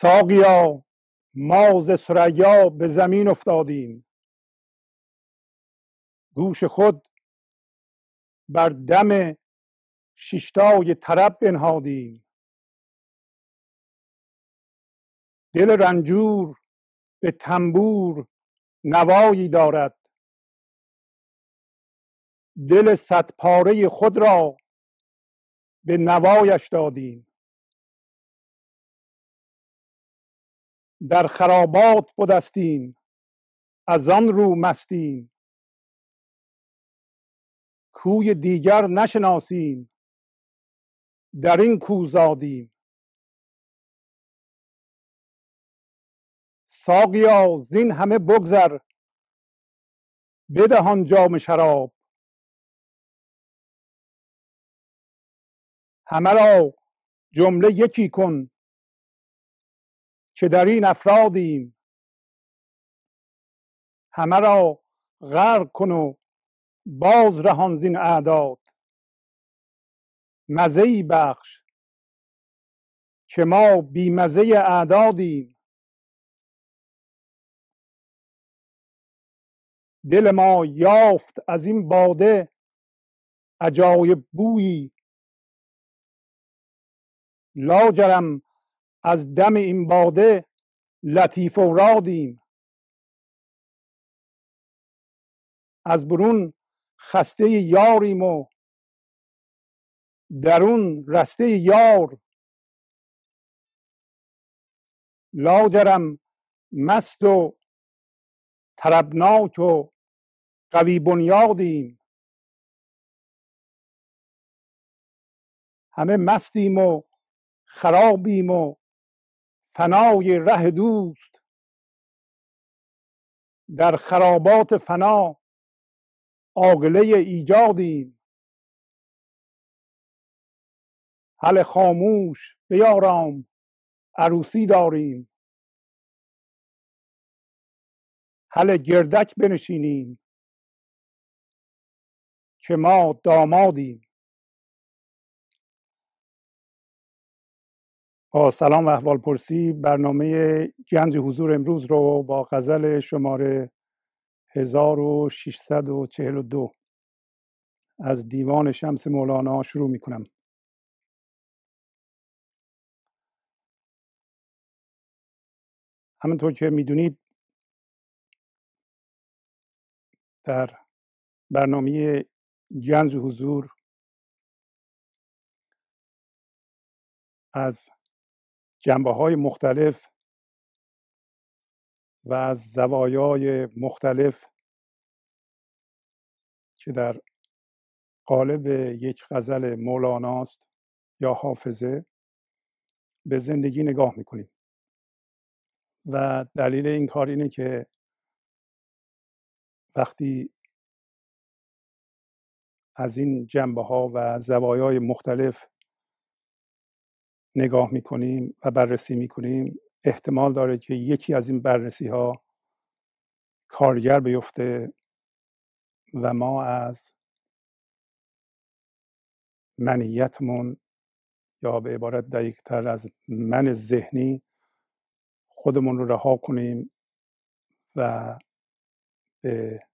ساقیا ما ز ثریا به زمین افتادیم، گوش خود بر دم شیشتای طرب بنهادیم. دل رنجور به تنبور نوایی دارد، دل صد پاره خود را به نوایش دادیم. در خرابات بدستیم از آن رو مستیم، کوی دیگر نشناسیم در این کو زادیم. ساقیا زین همه بگذر بده آن جام شراب، همه را جمله یکی کن که در این افرادیم. همه را غرق کن و باز رهان زین اعداد، مزه‌ای بخش که ما بی مزه اعدادیم. دل ما یافت از این باده عجایب بویی، لاجرم از دم این باده لطیف اورادیم. از برون خسته یاریم و درون رسته یار، لاجرم مست و طربناک و قوی بنیادیم. همه مستیم و خرابیم و فنای ره دوست، در خرابات فنا عاقله ایجادیم. هله خاموش بیارام عروسی داریم، هله گردک بنشینیم که ما دامادیم. با سلام و احوال پرسی برنامه گنج حضور امروز رو با غزل شماره 1642 از دیوان شمس مولانا شروع می کنم. همونطور که میدونید در برنامه گنج حضور از جنبه‌های مختلف و از زوایای مختلف که در قالب یک غزل مولاناست یا حافظه به زندگی نگاه میکنیم و دلیل این کار اینه که وقتی از این جنبه‌ها و زوایای مختلف نگاه میکنیم و بررسی میکنیم، احتمال داره که یکی از این بررسی ها کارگر بیفته و ما از منیتمون یا به عبارت دقیق‌تر از من ذهنی خودمون رو رها کنیم و به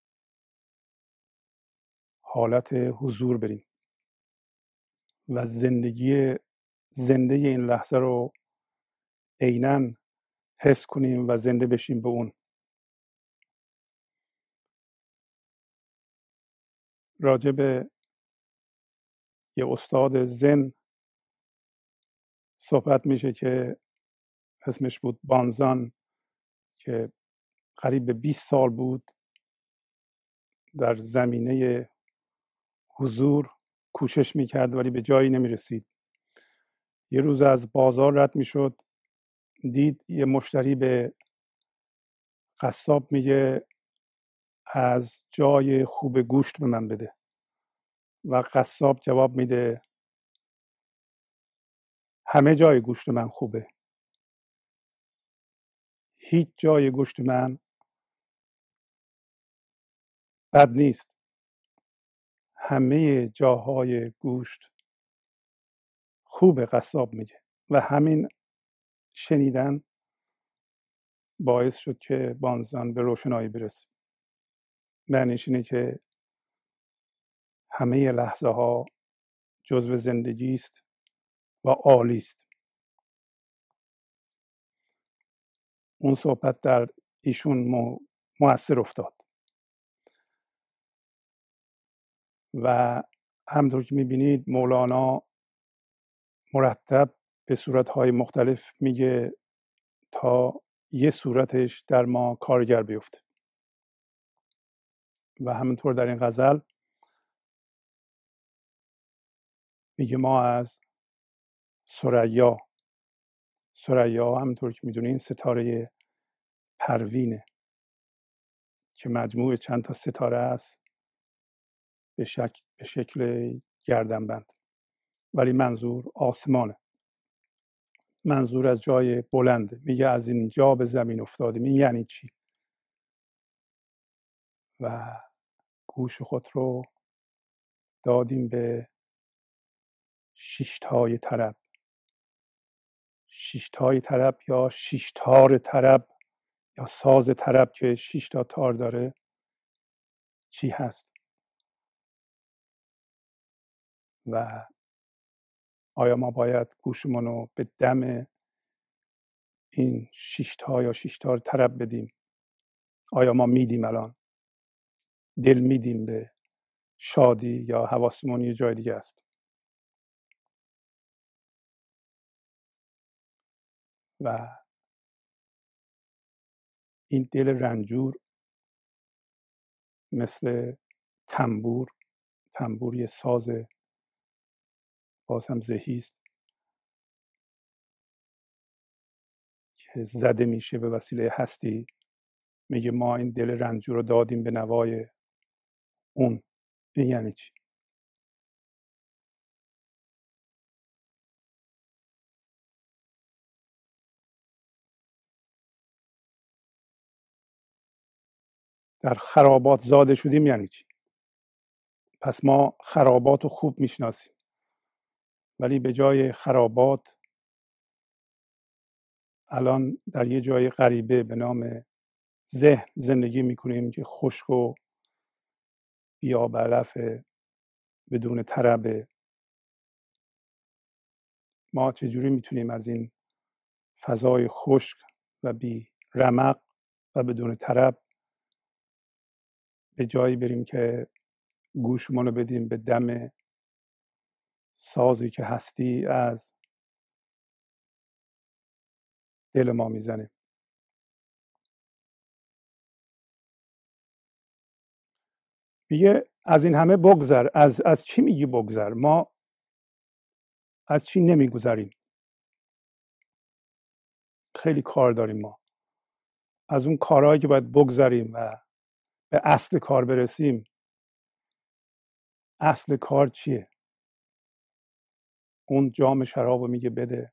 حالت حضور بریم و زندگی زنده این لحظه رو عیناً حس کنیم و زنده بشیم به اون. راجع به یه استاد زن صحبت میشه که اسمش بود بانزان، که قریب به 20 سال بود در زمینه حضور کوشش میکرد ولی به جایی نمیرسید. یه روز از بازار رد میشد، دید یه مشتری به قصاب میگه از جای خوب گوشت به من بده و قصاب جواب میده همه جای گوشت من خوبه، هیچ جای گوشت من بد نیست، همه جاهای گوشت خوبه. قصاب میگه و همین شنیدن باعث شد که بانزان به روشنایی برسه. معنیش اینه که همه لحظه ها جزو زندگی است و عالی است. اون صحبت در ایشون مؤثر افتاد و همطور که میبینید مولانا مرتب به صورتهای مختلف میگه تا یه صورتش در ما کارگر بیفته و همینطور در این غزل میگه ما از ثریا همینطور که میدونین ستاره پروینه که مجموع چند تا ستاره است به شکل گردنبند، ولی منظور آسمانه، منظور از جای بلنده. میگه از این جا به زمین افتادیم. این یعنی چی؟ و گوش خود رو دادیم به شیشتای طرب. شیشتای طرب یا شیشتار طرب یا ساز طرب که 6 تا تار داره چی هست و آیا ما باید گوشمون رو به دم این 6 تا یا 6 تار طرب بدیم؟ آیا ما میدیم الان دل میدیم به شادی یا حواسمون یه جای دیگه است؟ و این دل رنجور مثل تنبور یه ساز باز هم ذهی است که زده میشه به وسیله هستی. میگه ما این دل رنجور رو دادیم به نوای اون. این یعنی چی؟ در خرابات زاده شدیم یعنی چی؟ پس ما خرابات رو خوب میشناسیم، ولی به جای خرابات الان در یه جای غریبه به نام ذهن زندگی میکنیم که خشک و بیابلف بدون طربه. ما چجوری میتونیم از این فضای خشک و بی رمق و بدون طرب به جایی بریم که گوشمون رو بدیم به دم سازی که هستی از دل ما میزنه؟ میگه از این همه بگذر. از چی میگی بگذر؟ ما از چی نمیگذریم؟ خیلی کار داریم ما. از اون کارهایی که باید بگذریم و به اصل کار برسیم. اصل کار چیه؟ اون جام شراب رو میگه بده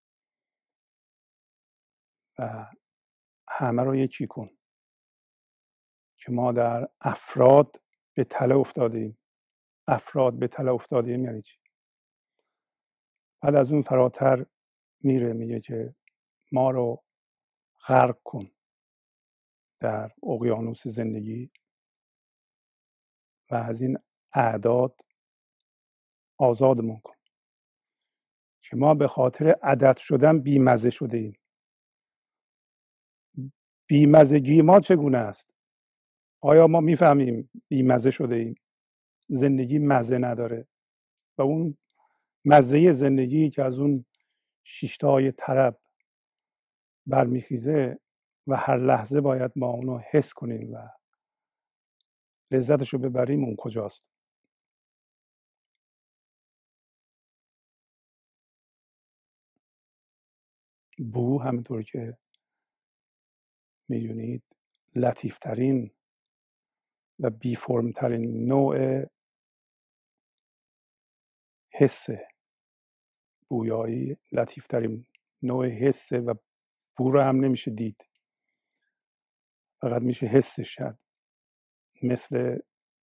و همه رو یکی کن که ما در افراد به تله افتادیم. افراد به تله افتادیم یعنی چی؟ بعد از اون فراتر میره، میگه که ما رو غرق کن در اقیانوس زندگی و از این اعداد آزادمون کن که ما به خاطر عدد شدن بیمزه شده ایم. بیمزگی ما چگونه است؟ آیا ما میفهمیم بیمزه شده ایم؟ زندگی مزه نداره و اون مزه زندگی که از اون شیشتای طرب برمیخیزه و هر لحظه باید ما اونو حس کنیم و لذتشو ببریم، اون کجاست؟ بو همونطور که میدونید لطیفترین و بی فرمترین نوع حسه. بویایی لطیفترین نوع حسه و بو رو هم نمیشه دید، فقط میشه حسش کرد. مثل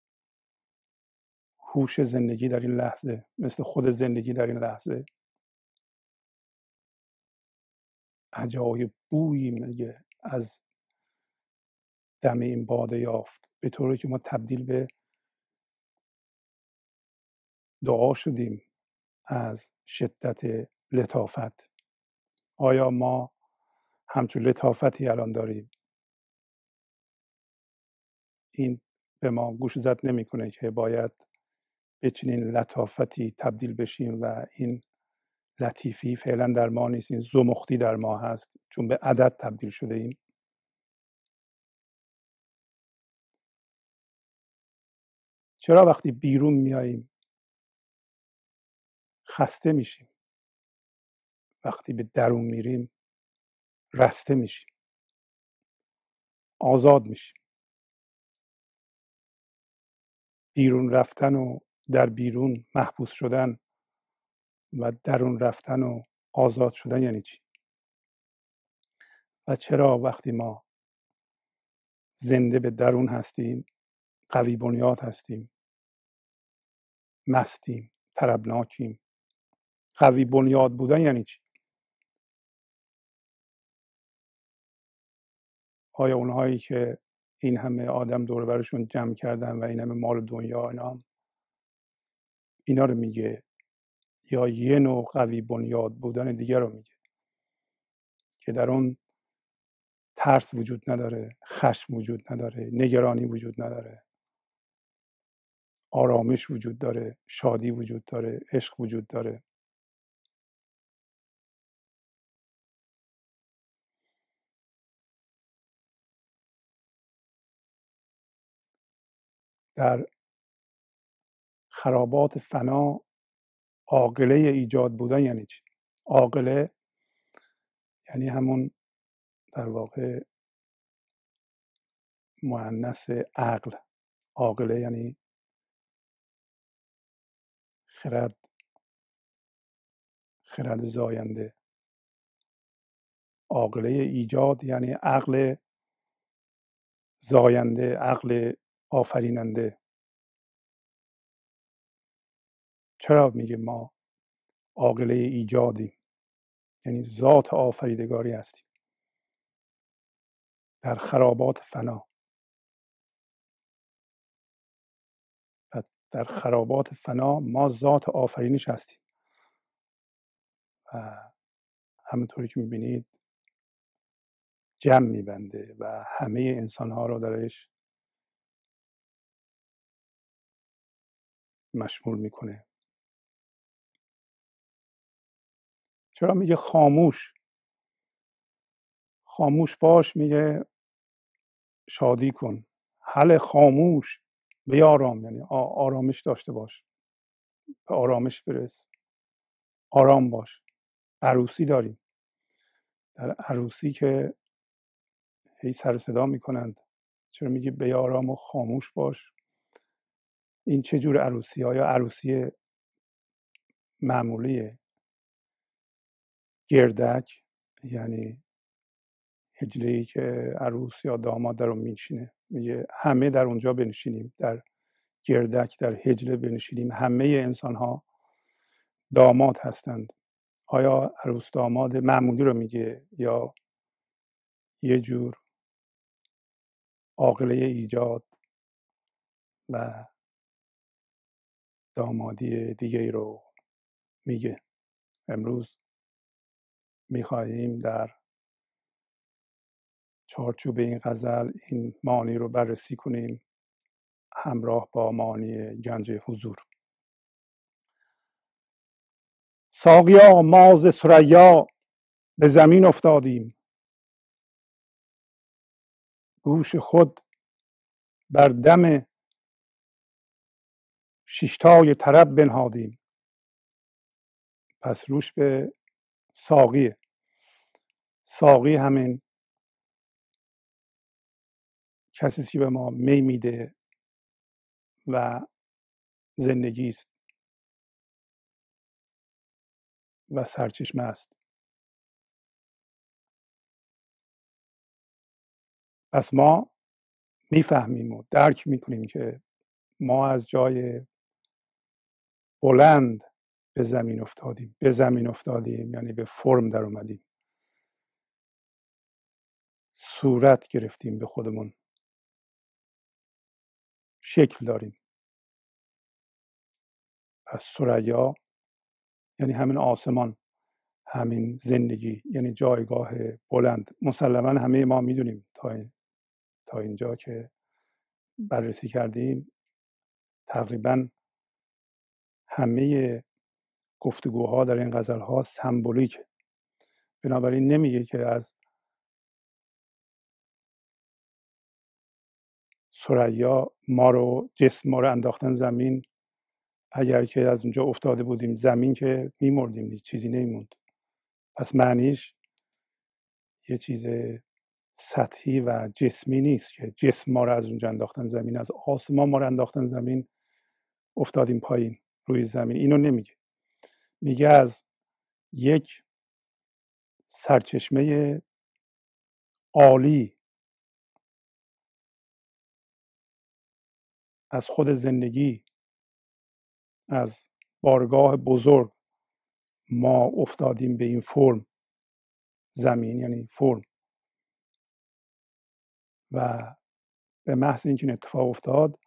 هوش زندگی در این لحظه، مثل خود زندگی در این لحظه. عجایب بویی میگه از دم این باده یافت، به طوری که ما تبدیل به دعا شدیم از شدت لطافت. آیا ما همچون لطافتی الان داریم؟ این به ما گوش زد نمیکنه که باید به چنین لطافتی تبدیل بشیم و این لطیفی فعلا در ما نیست، این زمختی در ما هست، چون به عدد تبدیل شده ایم. چرا وقتی بیرون میاییم خسته میشیم، وقتی به درون میریم رسته میشیم، آزاد میشیم؟ بیرون رفتن و در بیرون محبوس شدن و درون رفتن و آزاد شدن یعنی چی؟ و چرا وقتی ما زنده به درون هستیم، قوی بنیاد هستیم، مستیم، طربناکیم؟ قوی بنیاد بودن یعنی چی؟ آیا اونهایی که این همه آدم دور برشون جمع کردن و این همه مال دنیا اینا رو میگه، یا یه نوع قوی بنیاد بودن دیگر رو میگه که در اون ترس وجود نداره، خشم وجود نداره، نگرانی وجود نداره، آرامش وجود داره، شادی وجود داره، عشق وجود داره؟ در خرابات فنا عاقله ایجاد بودن یعنی چی؟ عاقله یعنی همون در واقع مؤنث عقل. عاقله یعنی خرد، خرد زاینده. عاقله ایجاد یعنی عقل زاینده، عقل آفریننده. چرا میگه ما عاقله ایجادیم؟ یعنی ذات آفریدگاری هستیم در خرابات فنا. و در خرابات فنا ما ذات آفرینش هستیم و همونطوری که میبینید جمع میبنده و همه انسان ها رو درش مشمول میکنه. چرا میگه خاموش؟ خاموش باش میگه شادی کن. حل خاموش بیارام، یعنی آرامش داشته باش، به آرامش برس، آرام باش. عروسی داریم، در عروسی که هی سر صدا میکنند، چرا میگه بیارام و خاموش باش؟ این چه جور عروسی؟ آیا عروسی معمولیه گردک، یعنی حجله‌ای که عروس یا داماد در اون میشینه؟ میگه همه در اونجا بنشینیم، در گردک، در حجله بنشینیم، همه انسان ها داماد هستند. آیا عروس داماد معمولی رو میگه یا یه جور عاقله ایجاد و دامادی دیگه ای رو میگه؟ امروز میخواهیم در چارچوب این غزل این معانی رو بررسی کنیم همراه با معانی گنج حضور. ساقیا ما ز ثریا به زمین افتادیم، گوش خود بر دم شیشتای طرب بنهادیم. پس روش به ساقیه. ساقی همین کسی که به ما می میده و زندگی است و سرچشمه است. پس ما میفهمیم و درک میکنیم که ما از جای بلند به زمین افتادیم. به زمین افتادیم یعنی به فرم در اومدیم. صورت گرفتیم، به خودمون شکل داریم. پس ثریا یعنی همین آسمان، همین زندگی، یعنی جایگاه بلند. مسلما همه ما میدونیم تا اینجا که بررسی کردیم تقریبا همه گفتگوها در این غزلها سمبولیک، بنابراین نمیگه که از ثریا جسم ما رو انداختن زمین، اگر که از اونجا افتاده بودیم زمین که میمردیم، چیزی نمیموند. پس معنیش یه چیز سطحی و جسمی نیست که جسم ما رو از اونجا انداختن زمین، از آسمان ما رو انداختن زمین افتادیم پایین روی زمین. اینو نمیگه، میگه از یک سرچشمه عالی، از خود زندگی، از بارگاه بزرگ ما افتادیم به این فرم زمین، یعنی فرم. و به محض اینکه این اتفاق افتاد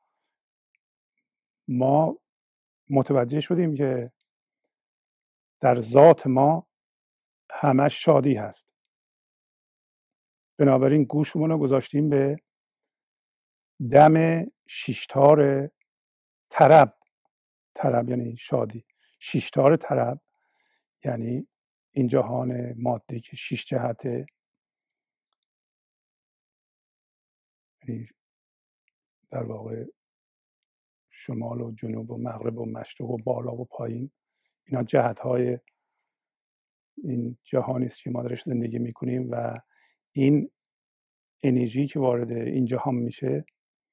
ما متوجه شدیم که در ذات ما همش شادی هست. بنابراین گوشمون رو گذاشتیم به دم شیشتار طرب. طرب یعنی شادی. شیشتار طرب یعنی این جهان مادی که 6 جهته، یعنی در واقع شمال و جنوب و مغرب و مشرق و بالا و پایین، اینا جهت‌های این جهانی است که ما درش زندگی میکنیم. و این انرژی که وارد این جهان میشه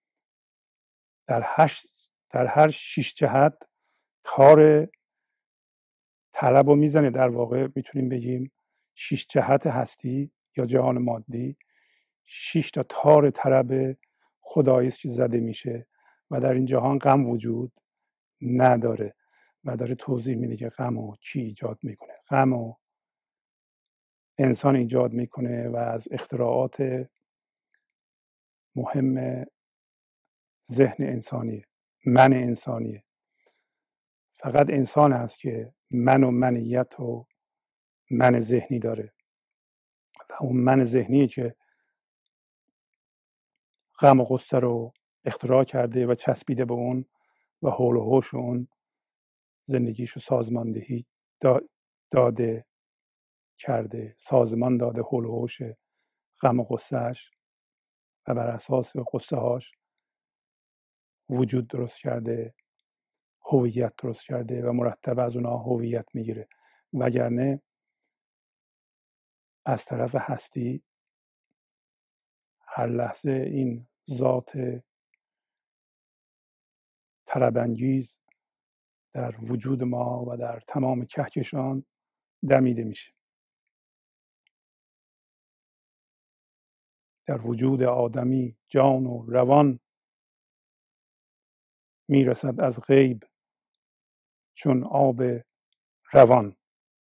در هر 6 جهت تار طرب رو میزنه. در واقع میتونیم بگیم 6 جهت هستی یا جهان مادی 6 تا تار طرب خدایی است که زده میشه و در این جهان غم وجود نداره. و داره توضیح میده که غم رو کی ایجاد میکنه. غم رو انسان ایجاد میکنه و از اختراعات مهم ذهن انسانیه، من انسانیه. فقط انسان هست که من و منیت و من ذهنی داره و اون من ذهنیه که غم و غصه رو اختراع کرده و چسبیده به اون و حول و حوش اون زندگیشو سازماندهی داده کرده، سازمان داده حول و حوش غم و غصهش و بر اساس غصه هاش وجود درست کرده، هویت درست کرده و مرتب از اونها هویت میگیره. وگرنه از طرف هستی هر لحظه این ذات طرب‌انگیز در وجود ما و در تمام کهکشان دمیده میشه. در وجود آدمی جان و روان میرسد از غیب چون آب روان.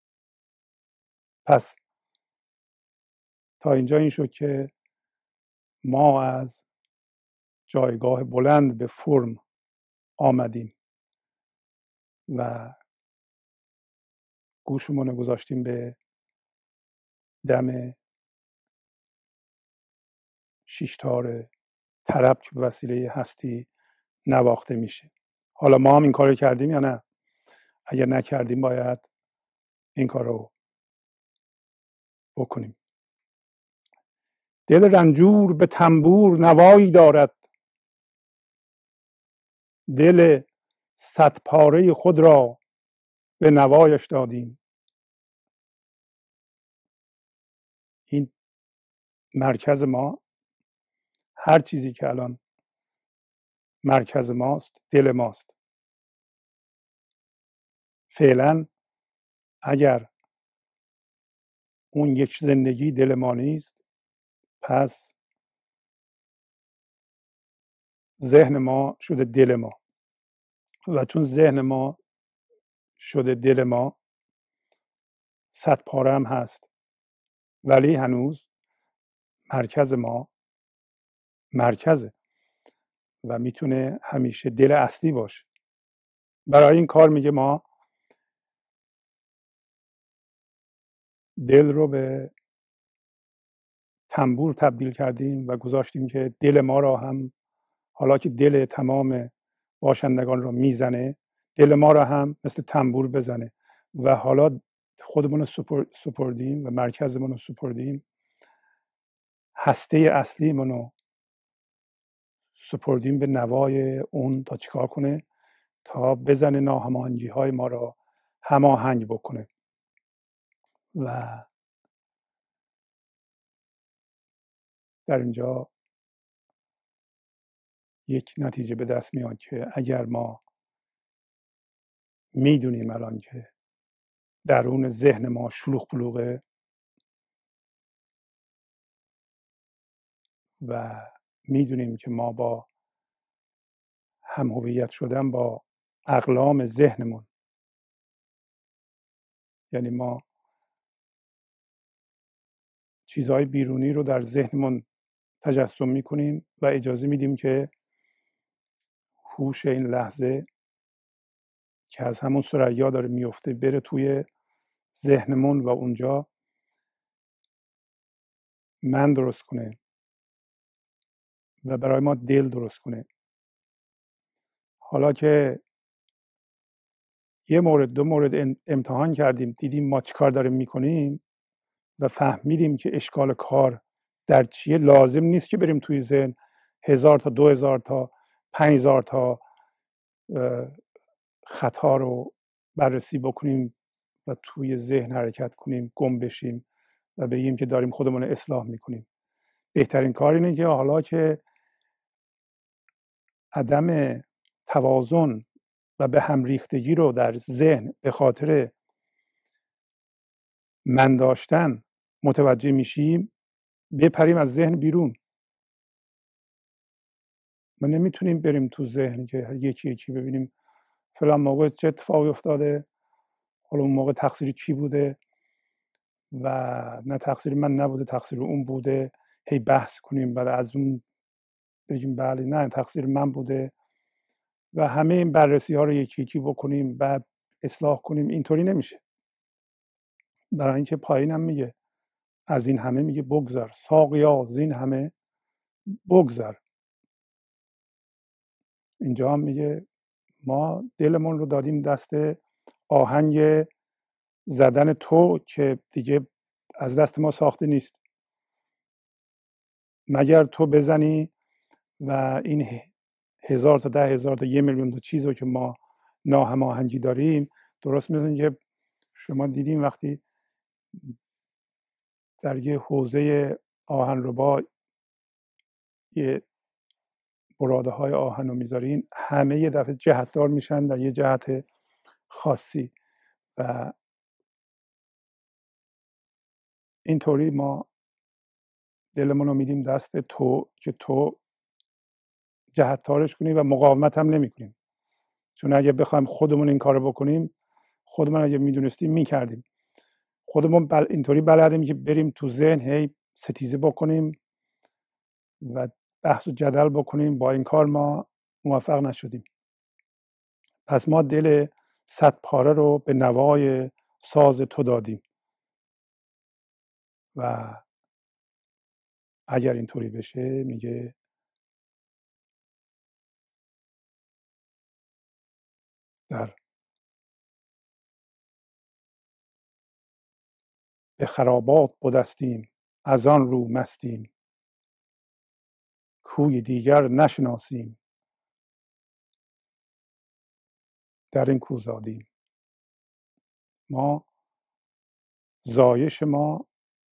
پس تا اینجا این شد که ما از جایگاه بلند به فرم آمدیم و گوشمون رو گذاشتیم به دم شیشتار طرب که به وسیله هستی نواخته میشه. حالا ما هم این کار کردیم یا نه؟ اگر نکردیم باید این کار رو بکنیم. دل رنجور به تنبور نوایی دارد، دل 100 پاره خود را به نوایش دادیم. این مرکز ما، هر چیزی که الان مرکز ماست دل ماست. فعلا اگر اون یک زندگی دل ما نیست، پس ذهن ما شده دل ما و چون ذهن ما شده دل ما 100 پاره هم هست، ولی هنوز مرکز ما مرکزه و میتونه همیشه دل اصلی باشه. برای این کار میگه ما دل رو به تنبور تبدیل کردیم و گذاشتیم که دل ما را هم، حالا که دل تمام باشندگان را میزنه، دل ما را هم مثل تنبور بزنه. و حالا خودمون رو سپردیم و مرکزمون رو سپردیم، هسته اصلیمون رو سپردیم به نوای اون تا چیکار کنه؟ تا بزنه ناهماهنگی های ما را هماهنگ بکنه. و در اینجا یک نتیجه به دست میاد که اگر ما میدونیم الان که درون ذهن ما شلوغ پلوغه و میدونیم که ما با هم هویت شدن با اقلام ذهنمون، یعنی ما چیزهای بیرونی رو در ذهنمون تجسم میکنیم و اجازه میدیم که هوش این لحظه که از همون ثریا داره میفته بره توی ذهنمون و اونجا من درست کنه و برای ما دل درست کنه. حالا که یه مورد دو مورد امتحان کردیم، دیدیم ما چیکار داریم میکنیم و فهمیدیم که اشکال کار در چیه، لازم نیست که بریم توی ذهن 1000 تا 2000 تا 5000 تا خطا رو بررسی بکنیم و توی ذهن حرکت کنیم، گم بشیم و بگیم که داریم خودمون رو اصلاح میکنیم. بهترین کار اینه که حالا که عدم توازن و به هم ریختگی رو در ذهن به خاطر من داشتن متوجه میشیم، بپریم از ذهن بیرون. ما نمیتونیم بریم تو ذهن که یکی یکی ببینیم فلان موقع چه اتفاقی افتاده، حالا اون موقع تقصیر کی بوده و نه تقصیر من نبوده، تقصیر اون بوده، هی بحث کنیم بعد از اون بگیم بله نه تقصیر من بوده و همه این بررسی ها رو یکی یکی بکنیم بعد اصلاح کنیم. اینطوری نمیشه. برای اینکه پایینم میگه از این همه میگه بگذر ساقیا، از این همه بگذر. اینجا هم میگه ما دلمون رو دادیم دست آهنگ زدن تو که دیگه از دست ما ساخته نیست، مگر تو بزنی و این 1000 تا 10,000 تا 1,000,000 تا چیز رو که ما ناهماهنگی داریم. درست مثل اینکه شما دیدیم وقتی در یه حوزه آهنربا یه براده های آهن رو میذارین، همه یه دفعه جهتدار میشن در یه جهت خاصی و اینطوری ما دلمون رو میدیم دست تو که تو جهتدارش کنی و مقاومت هم نمی کنیم. چون اگه بخوایم خودمون این کارو بکنیم، خودمون اگه میدونستیم میکردیم. خودمون اینطوری بلدیم که بریم تو ذهن هی ستیزه بکنیم و بحث و جدل بکنیم. با این کار ما موفق نشدیم. پس ما دل 100 پاره رو به نوای ساز تو دادیم و اگر اینطوری بشه میگه در به خرابات بدستیم از آن رو مستیم، کوی دیگر نشناسیم در این کو زادیم. ما زایش ما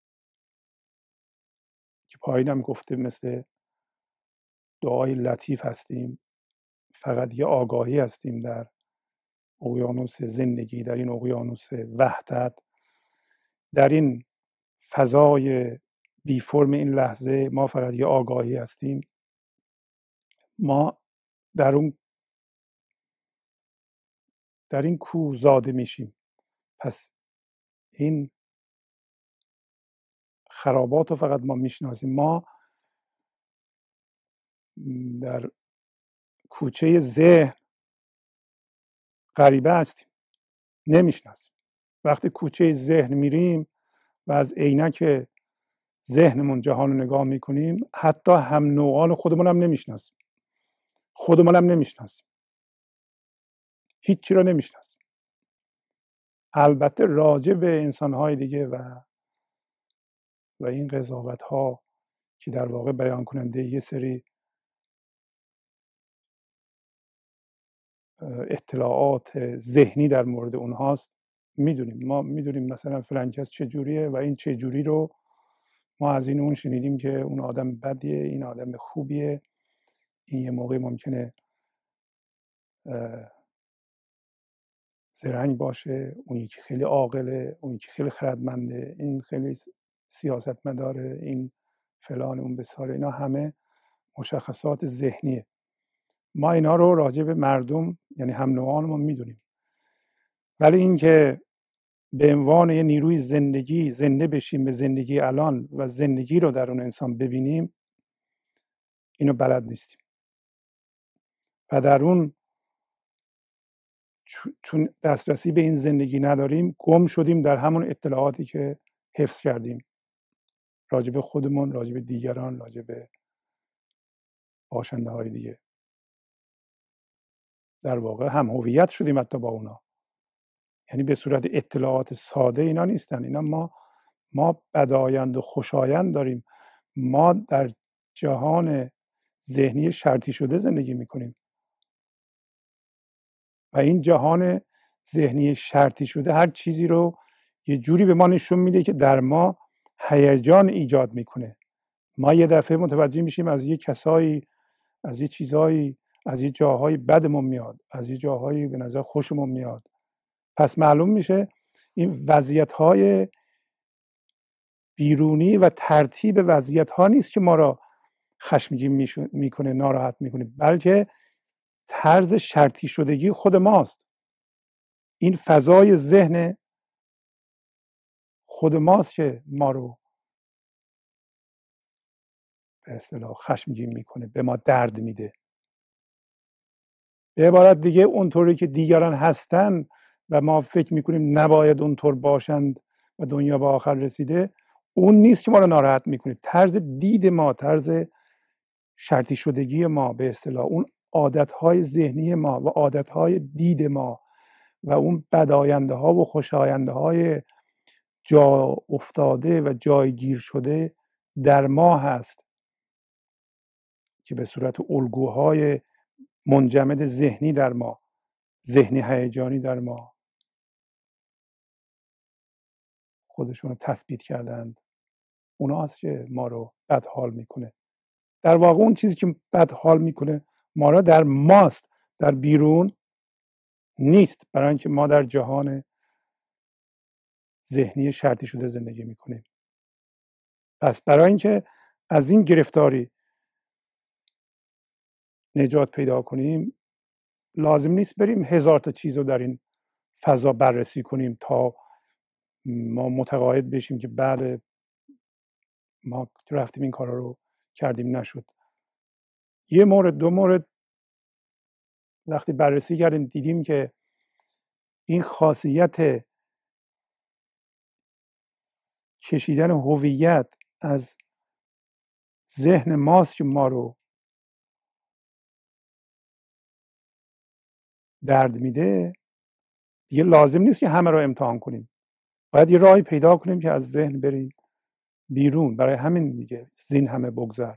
که پایینم گفته مثل دعای لطیف هستیم، فقط یه آگاهی هستیم در اقیانوس زندگی، در این اقیانوس وحدت، در این فضای بی فرم این لحظه. ما فقط یه آگاهی هستیم. ما در این کو زاده میشیم. پس این خرابات رو فقط ما میشناسیم. ما در کوچه ذهن غریبه هستیم، نمیشناسیم. وقتی کوچه ذهن میریم و از عینک ذهنمون جهان رو نگاه میکنیم، حتی هم نوعان خودمون هم نمیشناسیم. خودمون هم نمیشناسیم، هیچی رو نمیشناسیم. البته راجع به انسانهای دیگه و این قضاوت ها که در واقع بیان کننده یه سری اطلاعات ذهنی در مورد اونهاست میدونیم. ما میدونیم مثلا فلان کس چجوریه و این چجوری رو ما از این اون شنیدیم که اون آدم بدیه، این آدم خوبیه، این یه موقع ممکنه زرنگ باشه، اون یکی خیلی عاقله، اون یکی خیلی خردمنده، این خیلی سیاستمداره، این فلان، اون بساره. اینا همه مشخصات ذهنیه. ما اینا رو راجع به مردم یعنی هم نوعانمون میدونیم، ولی اینکه به عنوان یه نیروی زندگی زنده بشیم به زندگی الان و زندگی رو در اون انسان ببینیم، اینو بلد نیستیم. و در اون چون دسترسی به این زندگی نداریم، گم شدیم در همون اطلاعاتی که حفظ کردیم راجع به خودمون، راجع به دیگران، راجع به باشنده های دیگه. در واقع هم هویت شدیم حتی با اونا، یعنی به صورت اطلاعات ساده اینا نیستن. اینا ما بدایند و خوشایند داریم. ما در جهان ذهنی شرطی شده زندگی میکنیم و این جهان ذهنی شرطی شده هر چیزی رو یه جوری به ما نشون میده که در ما هیجان ایجاد میکنه. ما یه دفعه متوجه میشیم از یه کسایی، از یه چیزایی، از یه جاهای بدمون میاد، از یه جاهایی به نظر خوشمون میاد. پس معلوم میشه این وضعیت‌های بیرونی و ترتیب وضعیت‌ها نیست که ما را خشمگین میکنه، ناراحت میکنه، بلکه طرز شرطی شدگی خود ماست. این فضای ذهن خود ماست که ما رو به اصطلاح خشمگین میکنه، به ما درد میده. به عبارت دیگه اونطوری که دیگران هستن و ما فکر میکنیم نباید اونطور باشند و دنیا به آخر رسیده، اون نیست که ما رو ناراحت میکنه. طرز دید ما، طرز شرطی شدگی ما، به اصطلاح اون عادتهای ذهنی ما و عادتهای دید ما و اون بداینده ها و خوشاینده های جا افتاده و جایگیر شده در ما هست که به صورت الگوهای منجمد ذهنی در ما، ذهنی هیجانی در ما خودشون رو تثبیت کردند. اونا هست که ما رو بدحال میکنه. در واقع اون چیزی که بدحال میکنه ما رو در ماست، در بیرون نیست، برای اینکه ما در جهان ذهنی شرطی شده زندگی میکنیم. پس برای اینکه از این گرفتاری نجات پیدا کنیم، لازم نیست بریم هزار تا چیز رو در این فضا بررسی کنیم تا ما متقاعد بشیم که بله ما رفتیم این کارا رو کردیم نشد. یه مورد، دو مورد وقتی بررسی کردیم دیدیم که این خاصیت کشیدن هویت از ذهن ماست که ما رو درد میده. دیگه لازم نیست که همه رو امتحان کنیم، باید یه راهی پیدا کنیم که از ذهن بریم بیرون. برای همین میگه زین همه بگذر.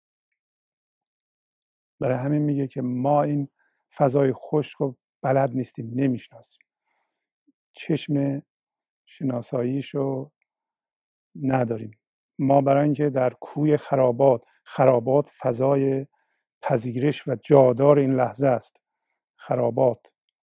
برای همین میگه که ما این فضای خشک رو بلد نیستیم، نمیشناسیم، چشم شناساییش رو نداریم. ما برای اینکه در کوی خرابات فضای پذیرش و جادار این لحظه است. خرابات،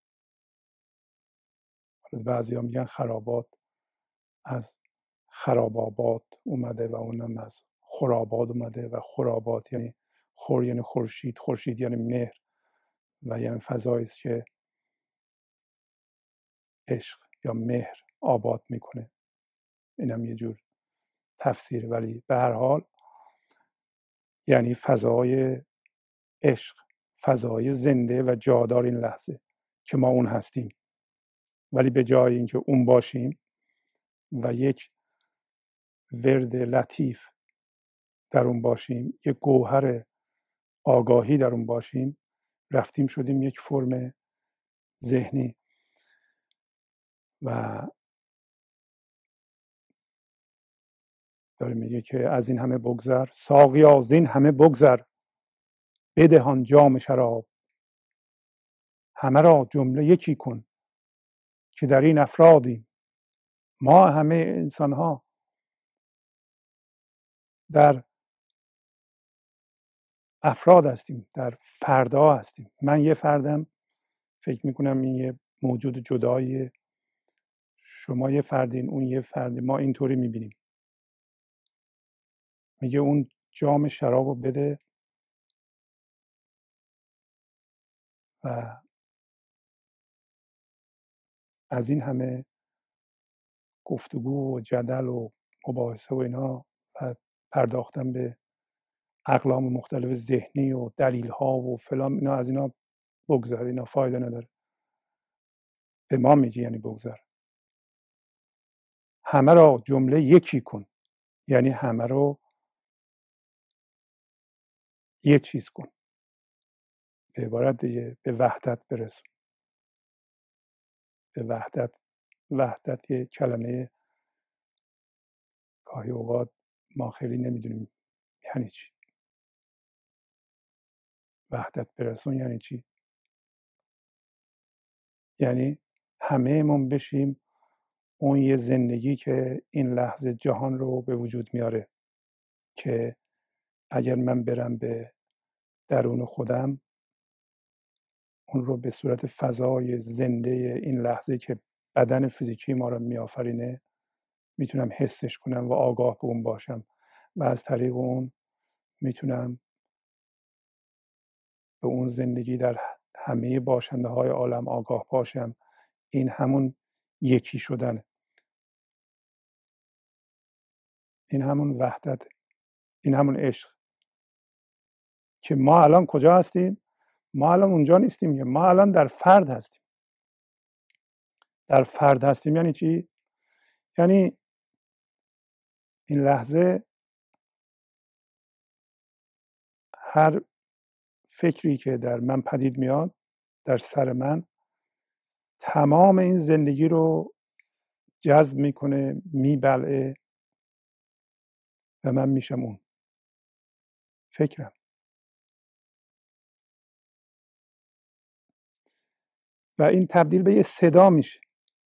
بعضی ها میگن خرابات از خرابابات اومده و اونم از خرابات اومده و خرابات یعنی یعنی خورشید، خورشید یعنی مهر و یعنی فضایی است که عشق یا مهر آباد میکنه. اینم یه جور تفسیر، ولی به هر حال یعنی فضای عشق، فضای زنده و جادار این لحظه که ما اون هستیم. ولی به جای اینکه اون باشیم و یک ورد لطیف در اون باشیم، یک گوهر آگاهی در اون باشیم، رفتیم شدیم یک فرم ذهنی و داره میگه که از این همه بگذر ساقیا، از این همه بگذر بدهان جام شراب، همه را جمله یکی کن که در این افرادیم. ما همه انسان ها در افراد هستیم، در فردها هستیم. من یه فردم، فکر میکنم این یه موجود جداییه، شما یه فردین، اون یه فردی، ما اینطوری میبینیم. میگه اون جام شراب رو بده و از این همه گفتگو و جدل و مباحثه و اینا و پرداختن به اقلام مختلف ذهنی و دلیل ها و فلان، اینا از اینا بگذر، اینا فایده نداره. به ما میگی یعنی بگذر، همه را جمله یکی کن، یعنی همه رو یه چیز کن، به عبارت دیگه به وحدت برسون. به وحدت یه کلمه گاهی اوقات ما خیلی نمیدونیم یعنی چی. وحدت برسون یعنی چی؟ یعنی همه من بشیم اون یه زندگی که این لحظه جهان رو به وجود میاره، که اگر من برم به درون خودم، اون رو به صورت فضای زنده این لحظه که بدن فیزیکی ما رو میآفرینه میتونم حسش کنم و آگاه به اون باشم و از طریق اون میتونم به اون زندگی در همه باشنده های عالم آگاه باشم. این همون یکی شدن، این همون وحدت، این همون عشق. که ما الان کجا هستیم؟ ما الان اونجا نیستیم، ما الان در فرد هستیم. در فرد هستیم یعنی چی؟ یعنی این لحظه هر فکری که در من پدید میاد، در سر من، تمام این زندگی رو جذب میکنه، میبلعه و من میشم اون فکرم. و این تبدیل به یه صدا میشه.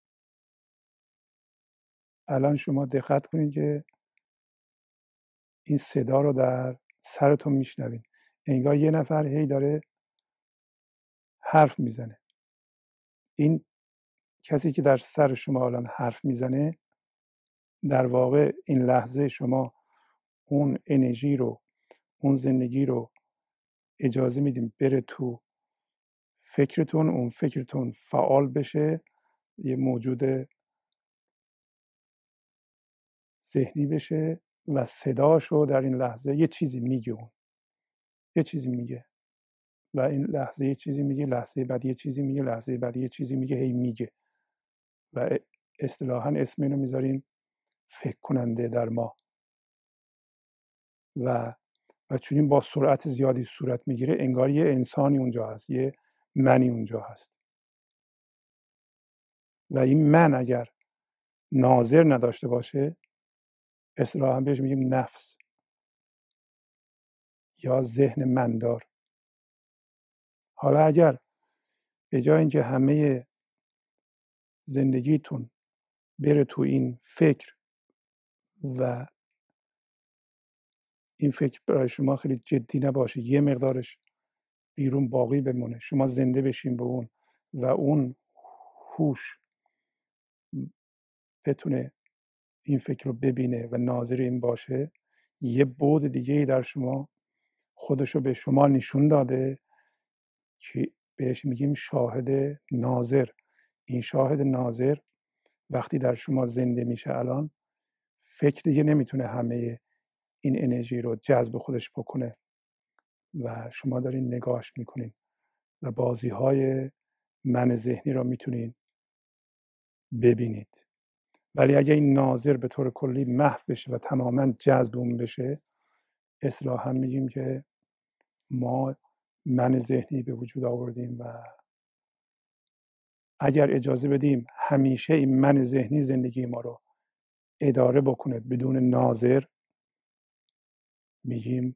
الان شما دقت کنید که این صدا رو در سرتون میشنوید، انگار یه نفر هی داره حرف میزنه. این کسی که در سر شما الان حرف میزنه، در واقع این لحظه شما اون انرژی رو، اون زندگی رو اجازه میدیم بره تو فکرتون، اون فکرتون فعال بشه، یه موجود ذهنی بشه و صداشو در این لحظه یه چیزی میگه، اون یه چیزی میگه و این لحظه یه چیزی میگه، لحظه بعد یه چیزی میگه، لحظه بعد یه چیزی میگه، هی میگه. و اصطلاحاً اسم اینو میذاریم فکر کننده در ما. و چون این با سرعت زیادی صورت میگیره، انگار یه انسانی اونجا هست، یه منی اونجا هست. و این من اگر ناظر نداشته باشه، اصطلاحاً بهش میگیم نفس یا ذهن مندار. حالا اگر به جای اینکه همه زندگیتون بره تو این فکر و این فکر برای شما خیلی جدی نباشه، یه مقدارش بیرون باقی بمونه، شما زنده بشین به اون و اون هوش بتونه این فکر رو ببینه و ناظر این باشه، یه بعد دیگه در شما خودشو به شما نشون داده که بهش میگیم شاهد ناظر. این شاهد ناظر وقتی در شما زنده میشه، الان فکر دیگه نمیتونه همه این انرژی رو جذب خودش بکنه و شما دارین نگاهش میکنین و بازی های من ذهنی رو میتونین ببینید. ولی اگه این ناظر به طور کلی محو بشه و تماما جذب اون بشه، اصطلاحاً میگیم که ما من ذهنی به وجود آوردیم و اگر اجازه بدیم همیشه این من ذهنی زندگی ما رو اداره بکنه بدون ناظر، میگیم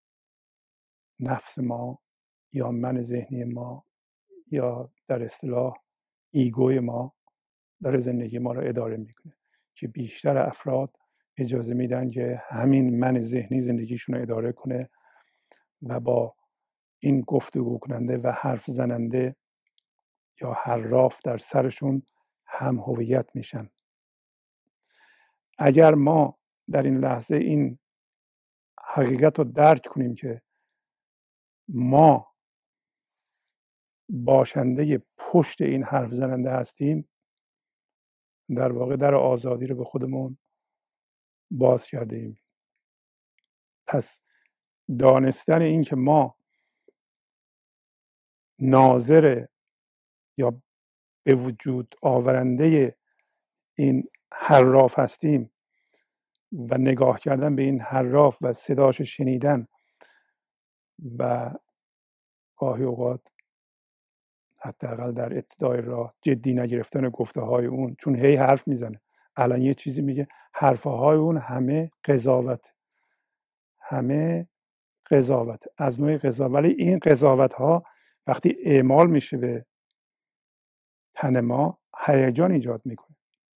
نفس ما یا من ذهنی ما یا در اصطلاح ایگوی ما داره زندگی ما رو اداره میکنه، که بیشتر افراد اجازه میدن که همین من ذهنی زندگیشون رو اداره کنه و با این گفتگو کننده و حرف زننده یا حراف در سرشون هم هویت میشن. اگر ما در این لحظه این حقیقت رو درک کنیم که ما باشنده پشت این حرف زننده هستیم، در واقع در آزادی رو به خودمون باز کرده ایم. پس دانستن این که ما ناظر یا به وجود آورنده این حراف هستیم و نگاه کردن به این حراف و صداش شنیدن و گاهی اوقات حداقل در ابتدای راه جدی نگرفتن گفته های اون، چون هی حرف میزنه، الان یه چیزی میگه، حرفه های اون همه قضاوت، همه قضاوت از نوع قضاوت. ولی این قضاوت ها وقتی اعمال میشه به تن ما هیجان ایجاد میکنه.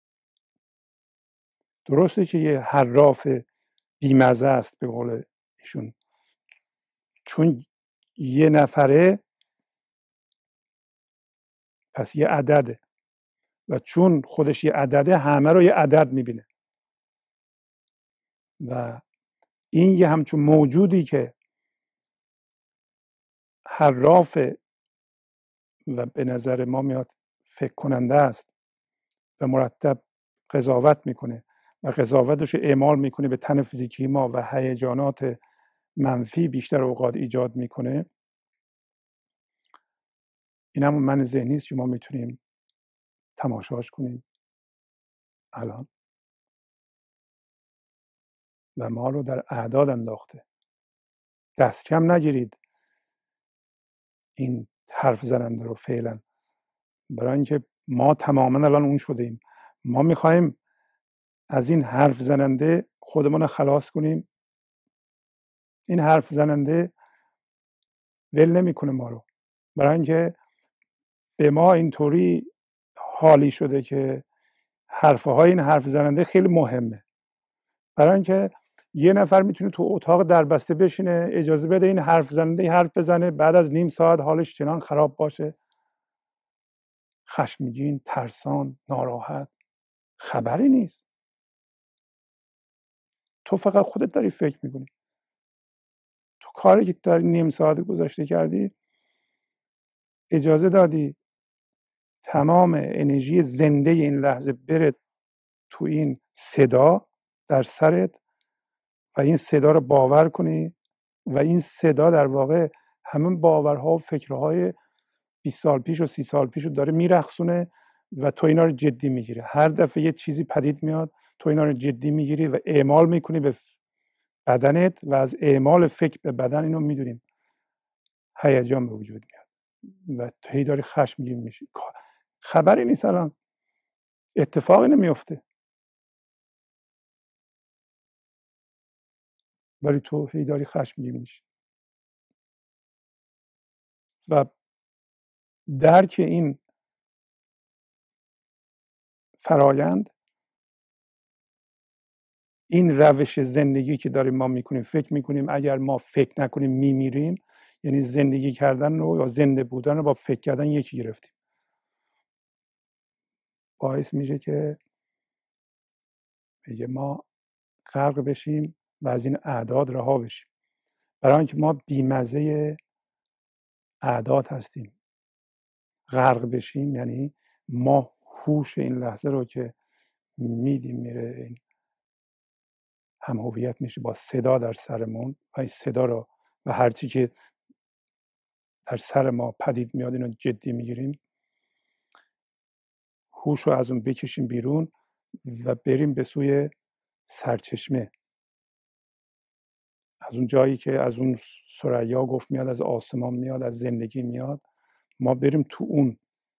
درسته که یه حراف بیمزه است به قول ایشون، چون یه نفره پس یه عدده و چون خودش یه عدده همه رو یه عدد میبینه و این یه همچون موجودی که حرافه و به نظر ما میاد فکر کننده است و مرتب قضاوت میکنه و قضاوتش رو اعمال میکنه به تن فیزیکی ما و هیجانات منفی بیشتر اوقات ایجاد میکنه. این همون من ذهنی است که ما میتونیم تماشاش کنیم الان و ما رو در اعداد انداخته. دست کم نگیرید این حرف زننده رو فعلا، برای اینکه ما تماما الان اون شدیم. ما میخوایم از این حرف زننده خودمون رو خلاص کنیم. این حرف زننده ول نمیکنه ما رو، برای اینکه به ما اینطوری حالی شده که حرفه های این حرف زننده خیلی مهمه، برای اینکه یه نفر میتونه تو اتاق دربسته بشینه، اجازه بده این حرف زننده حرف بزنه، بعد از نیم ساعت حالش چنان خراب باشه، خشمگین، ترسان، ناراحت، خبری نیست. تو فقط خودت داری فکر میکنی. تو کاری که داری نیم ساعت گذاشته کردی، اجازه دادی تمام انرژی زنده این لحظه بره تو این صدا در سرت و این صدا رو باور کنی و این صدا در واقع همون باورها و فکرهای 20 سال پیش و 30 سال پیش رو داره میرقصونه و تو اینا رو جدی میگیری. هر دفعه یه چیزی پدید میاد تو اینا رو جدی میگیری و اعمال میکنی به بدنت و از اعمال فکر به بدن اینو میدونیم هیجان به وجود میاد و تو داری خشمگین میشی. خبری نیست، الان اتفاقی نمیفته ولی تو هی داری خشمگین میشی. و درک این فرایند، این روش زندگی که داریم ما میکنیم، فکر میکنیم اگر ما فکر نکنیم میمیریم، یعنی زندگی کردن رو یا زنده بودن رو با فکر کردن یکی گرفتیم، باعث میشه که میگه ما غرق بشیم و از این اعداد رها بشیم، برای اینکه ما بیمزه اعداد هستیم. غرق بشیم یعنی ما هوش این لحظه رو که میدیم میره، این هم هویت میشه با صدا در سرمون و این صدا رو و هرچی که در سر ما پدید میاد اینو جدی میگیریم، هوش رو از اون بکشیم بیرون و بریم به سوی سرچشمه، از اون جایی که از اون ثریا گفت میاد، از آسمان میاد، از زندگی میاد، ما بریم تو اون.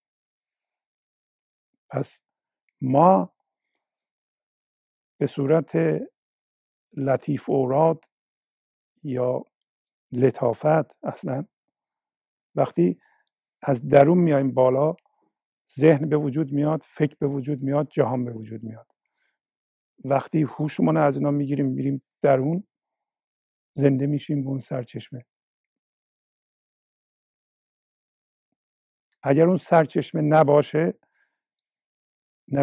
پس ما به صورت لطیف اوراد یا لطافت اصلا وقتی از درون میایم بالا، ذهن به وجود میاد، فکر به وجود میاد، جهان به وجود میاد. وقتی هوشمون از اینا میگیریم میریم درون، زنده میشیم به اون سرچشمه. اگر اون سرچشمه نباشه، نه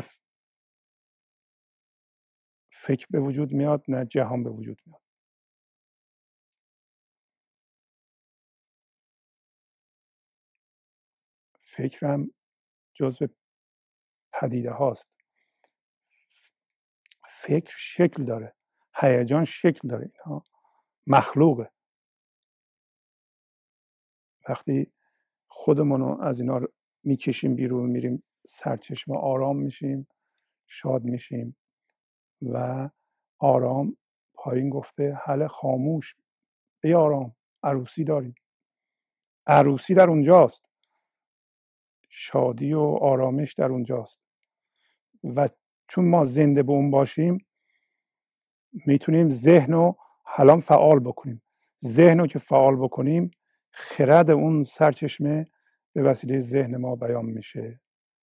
فکر به وجود میاد، نه جهان به وجود میاد. فکرم جزو پدیده هاست. فکر شکل داره، هیجان شکل داره، اینا مخلوقه. وقتی خودمون رو از اینا میکشیم بیرون، میریم سرچشمه، آرام میشیم، شاد میشیم و آرام پایین گفته هله خاموش به آرام، عروسی داریم. عروسی در اونجاست، شادی و آرامش در اونجاست و چون ما زنده به اون باشیم میتونیم ذهن رو حالا فعال بکنیم. ذهن رو که فعال بکنیم، خرد اون سرچشمه به وسیله ذهن ما بیان میشه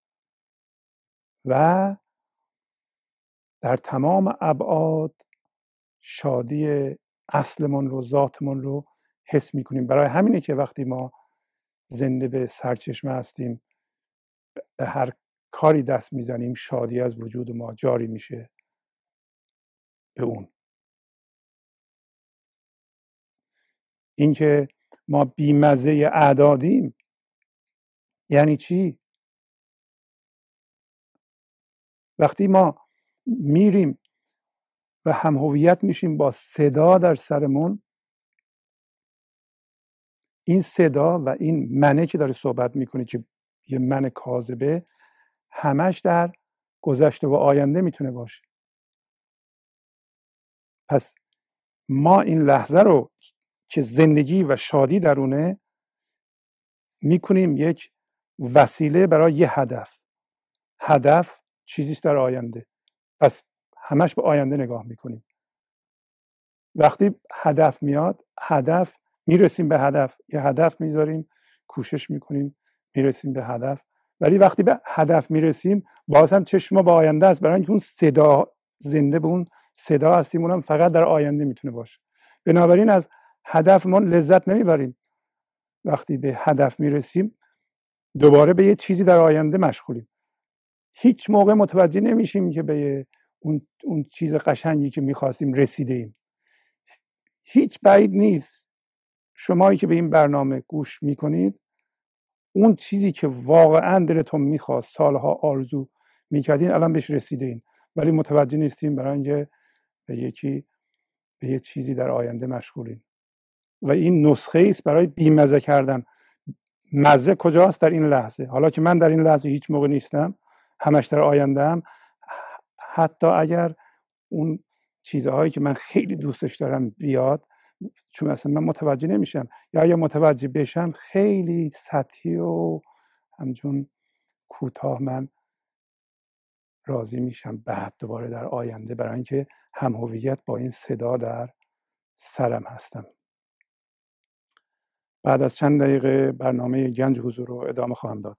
و در تمام ابعاد شادی اصلمون رو، ذاتمون رو حس میکنیم. برای همینه که وقتی ما زنده به سرچشمه هستیم، به هر کاری دست میزنیم، شادی از وجود ما جاری میشه به اون. اینکه ما بیمزه اعدادیم یعنی چی؟ وقتی ما میریم و هم هویت میشیم با صدا در سرمون، این صدا و این منه که داره صحبت میکنه که یه من کاذبه، همش در گذشته و آینده میتونه باشه. پس ما این لحظه رو که زندگی و شادی درونه میکنیم یک وسیله برای یه هدف. هدف چیزیست در آینده، پس همش به آینده نگاه میکنیم. وقتی هدف میاد، هدف میرسیم به هدف، یه هدف میذاریم، کوشش میکنیم، میرسیم به هدف. ولی وقتی به هدف میرسیم، باز هم چشم ما به آینده است، برای اینکه اون صدا، زنده به اون صدا هستیم، اونم فقط در آینده میتونه باشه. بنابراین از هدفمون لذت نمیبریم. وقتی به هدف میرسیم، دوباره به یه چیزی در آینده مشغولیم. هیچ موقع متوجه نمیشیم که به اون چیز قشنگی که میخواستیم رسیده ایم. هیچ بعید نیست شمایی که به این برنامه گوش میکنید، اون چیزی که واقعا دلتون میخواست، سالها آرزو میکردین، الان بهش رسیدین، ولی متوجه نیستیم برای اینکه به یه چیزی در آینده مشغولین. و این نسخه است برای بیمزه کردن. مزه کجاست؟ در این لحظه. حالا که من در این لحظه هیچ موقع نیستم، همش در آینده هم، حتی اگر اون چیزهایی که من خیلی دوستش دارم بیاد، چون اصلا من متوجه نمیشم، یا اگر متوجه بشم خیلی سطحی و همچون کوتاه من راضی میشم. بعد دوباره در آینده، برای اینکه هم هویت با این صدا در سرم هستم. بعد از چند دقیقه برنامه گنج حضور رو ادامه خواهم داد.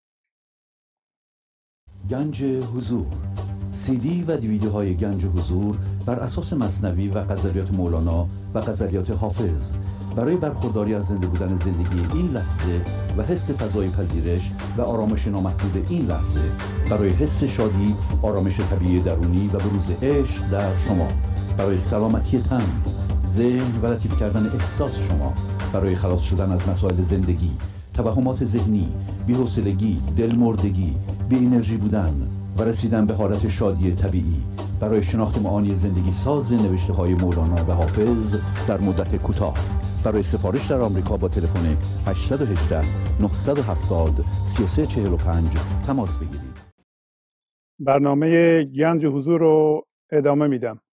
گنج حضور، CD و دیویدیوهای گنج حضور بر اساس مثنوی و غزلیات مولانا و غزلیات حافظ برای برخورداری از زنده بودن زندگی این لحظه و حس فضای پذیرش و آرامش نامحدود این لحظه، برای حس شادی، آرامش طبیعی درونی و بروز عشق در شما، برای سلامتی تن، ذهن و لطیف کردن احساس شما، برای خلاص شدن از مسائل زندگی، توهمات ذهنی، بی‌حوصلگی، دلمردگی، بی انرژی بودن و رسیدن به حالت شادی طبیعی. برای شناخت معانی زندگی ساز نوشته های مولانا و حافظ در مدت کوتاه. برای سفارش در آمریکا با تلفن 818 970 3345 تماس بگیرید. برنامه گنج حضور رو ادامه میدم.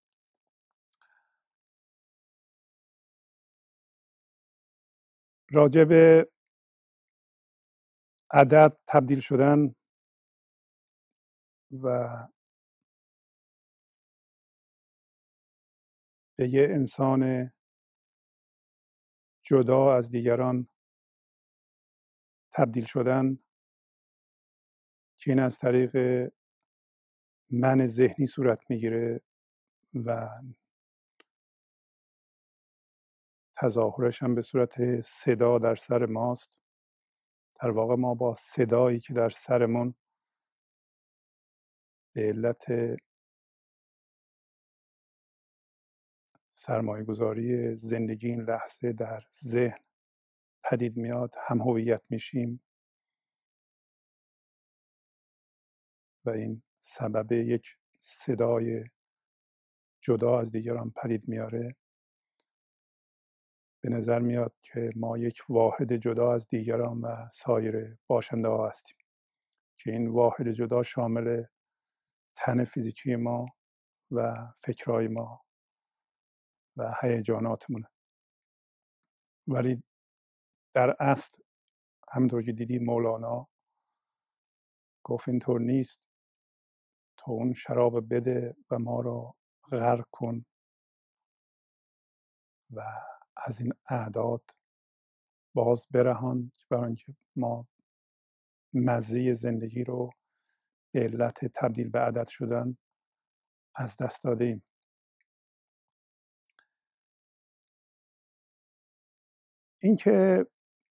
راجع به عدد تبدیل شدن و به یه انسان جدا از دیگران تبدیل شدن که این از طریق من ذهنی صورت میگیره و تظاهرش هم به صورت صدا در سر ماست. در واقع ما با صدایی که در سرمون به علت سرمایه گذاری زندگی این لحظه در ذهن پدید میاد هم هویت میشیم و این سبب یک صدای جدا از دیگران پدید میاره. به نظر میاد که ما یک واحد جدا از دیگران و سایر باشنده ها هستیم که این واحد جدا شامل تن فیزیکی ما و فکرهای ما و هیجاناتمونه. ولی در اصل همونطور که دیدی مولانا گفت اینطور نیست، تو اون شراب بده و ما رو غرق کن و از این اعداد باز برهان، برای اینکه ما مزه زندگی رو به علت تبدیل به عدد شدن از دست داده ایم. اینکه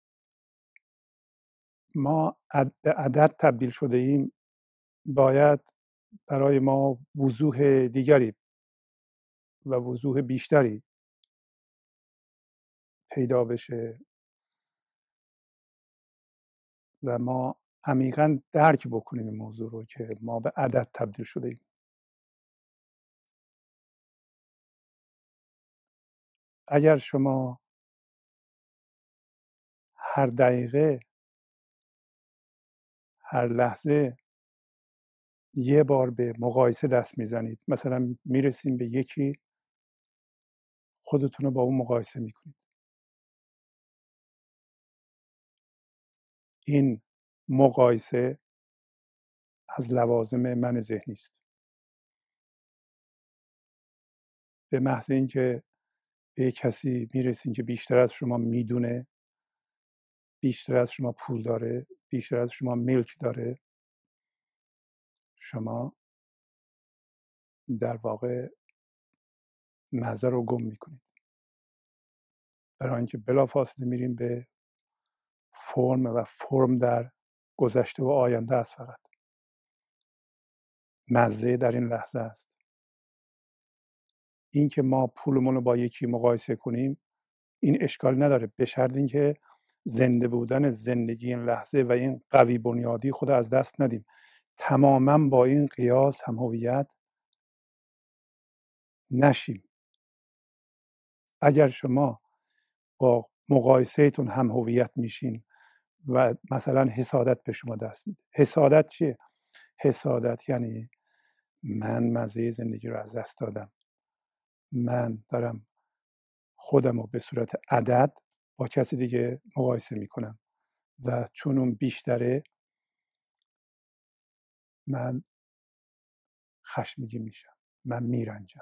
ما به عدد تبدیل شده ایم باید برای ما وضوح دیگری و وضوح بیشتری پیدا بشه و ما عمیقاً درک بکنیم این موضوع رو که ما به عدد تبدیل شده ایم. اگر شما هر دقیقه هر لحظه یه بار به مقایسه دست میزنید، مثلا میرسیم به یکی، خودتون رو با اون مقایسه میکنید، این مقایسه از لوازم من ذهنی است. به محض اینکه به کسی میرسین که بیشتر از شما میدونه، بیشتر از شما پول داره، بیشتر از شما ملک داره، شما در واقع مزه رو گم میکنید، برای اینکه بلافاصله میریم به فرم و فرم در گذشته و آینده است. فقط مزه در این لحظه است. این که ما پولمون رو با یکی مقایسه کنیم این اشکال نداره، به شرط اینکه زنده بودن زندگی این لحظه و این قوی بنیادی خود از دست ندیم. تماما با این قیاس هم هویت نشیم. اگر شما با مقایسهتون هم هویت میشین و مثلا حسادت به شما دست میده. حسادت چیه؟ حسادت یعنی من مزه زندگی رو از دست دادم، من دارم خودم رو به صورت عدد با کسی دیگه مقایسه میکنم و چون اون بیشتره من خشمگین میشم، من میرنجم.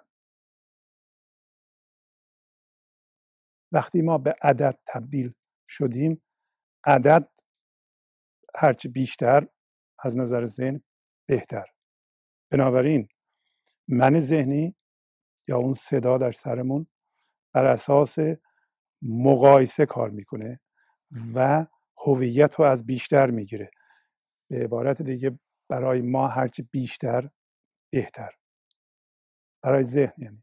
وقتی ما به عدد تبدیل شدیم، عدد هرچی بیشتر از نظر ذهن بهتر. بنابراین من ذهنی یا اون صدا در سرمون بر اساس مقایسه کار میکنه و هویت رو از بیشتر میگیره. به عبارت دیگه برای ما هرچی بیشتر بهتر. برای ذهن یعنی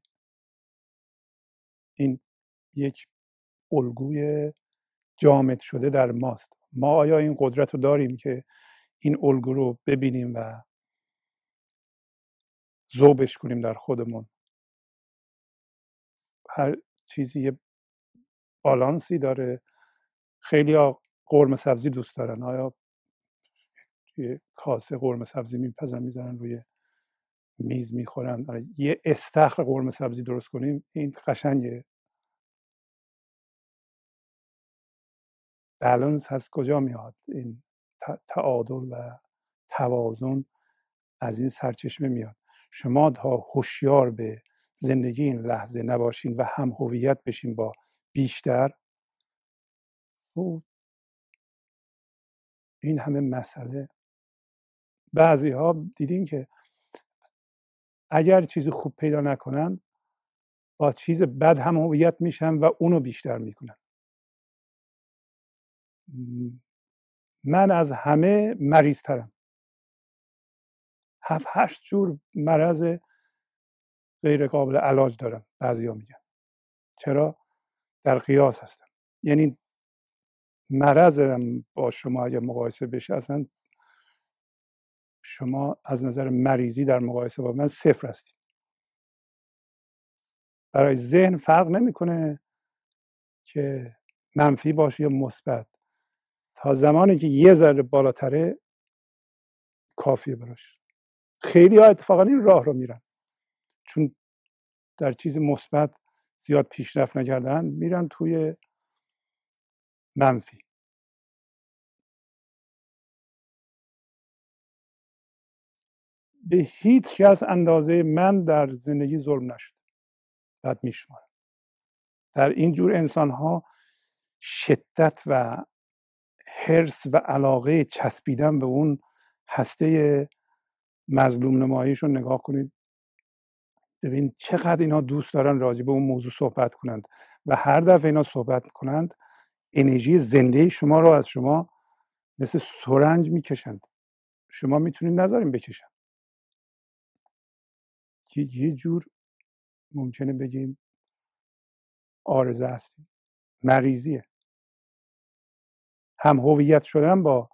این یک الگوی جامد شده در ماست. ما آیا این قدرت رو داریم که این الگو رو ببینیم و ذوبش کنیم در خودمون. هر چیزی یه بالانسی داره. خیلی ها قرمه سبزی دوست دارن. آیا یه کاسه قرمه سبزی میپزن میزنن روی میز میخورن؟ یه استخر قرمه سبزی درست کنیم، این قشنگه. بالانس از کجا میاد؟ این تعادل و توازن از این سرچشمه میاد. شما تا هوشیار به زندگی این لحظه نباشین و هم هویت بشین با بیشتر، این همه مسئله. بعضی ها دیدین که اگر چیز خوب پیدا نکنن با چیز بد هم هویت میشن و اونو بیشتر میکنن. من از همه مریض ترم. 7-8 جور مرض غیر قابل علاج دارم. بعضیا میگن چرا؟ در قیاس هستم. یعنی مرضم با شما اگه مقایسه بشه، اصلا شما از نظر مریضی در مقایسه با من 0 هستید. برای ذهن فرق نمیکنه که منفی باشه یا مثبت. تا زمانی که یه ذره بالاتره کافیه براش. خیلی ها اتفاقا این راه رو میرن، چون در چیز مثبت زیاد پیشرفت نکردن، میرن توی منفی. به هیچ کس اندازه من در زندگی ظلم نشد. بعد میشمارم در این جور انسان ها شدت و حرص و علاقه چسبیدن به اون هسته مظلوم نماییشون نگاه کنید. ببین چقدر اینا دوست دارن راجع به اون موضوع صحبت کنند و هر دفعه اینا صحبت کنند انرژی زنده شما رو از شما مثل سرنج میکشند. شما میتونید نذاریم بکشن. یه جور ممکنه بگیم عارضه هستیم، مریضیه. هم هویت شدن با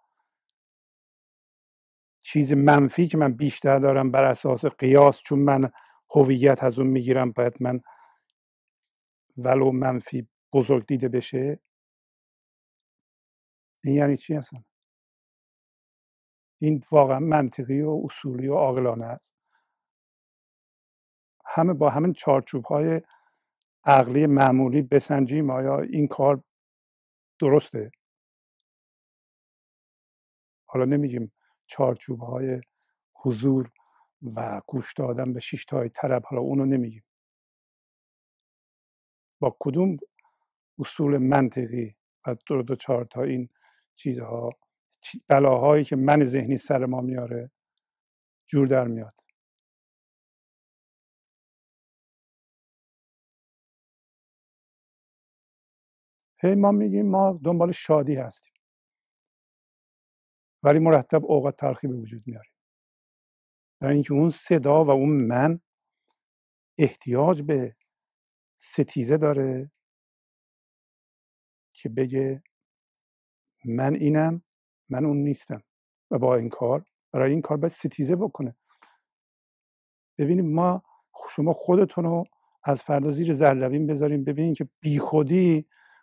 چیز منفی که من بیشتر دارم بر اساس قیاس، چون من هویت از اون میگیرم باید من ولو منفی بزرگ دیده بشه. این یعنی چی هستن؟ این واقعا منطقی و اصولی و عاقلانه است. همه با همین چارچوب های عقلی معمولی بسنجیم آیا این کار درسته. حالا نمیگیم چارچوب های حضور و گوش دادن به 6 تای طرب، حالا اونو نمیگیم. با کدوم اصول منطقی و 2-4 تا این چیزها، بلاهایی که من ذهنی سر ما میاره جور در میاد؟ هی ما میگیم ما دنبال شادی هستیم، ولی مرتب اوقات تلخی به وجود میاریم. برای اینکه اون صدا و اون من احتیاج به ستیزه داره که بگه من اینم، من اون نیستم. و با این کار، برای این کار باید ستیزه بکنه. ببینید ما، شما خودتون رو از فردا زیر ذره‌بین بذاریم، ببینید که بیخودی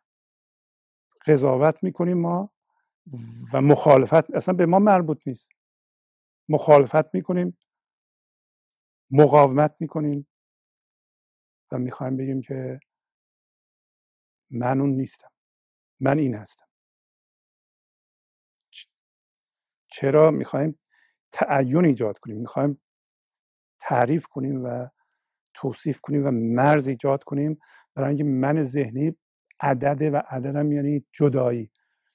قضاوت میکنیم ما و مخالفت اصلا به ما مربوط نیست. مخالفت میکنیم، مقاومت میکنیم و میخوایم بگیم که من اون نیستم، من این هستم. چرا میخوایم تعین ایجاد کنیم؟ میخوایم تعریف کنیم و توصیف کنیم و مرز ایجاد کنیم، برای اینکه من ذهنی عدده و عددم یعنی جدایی.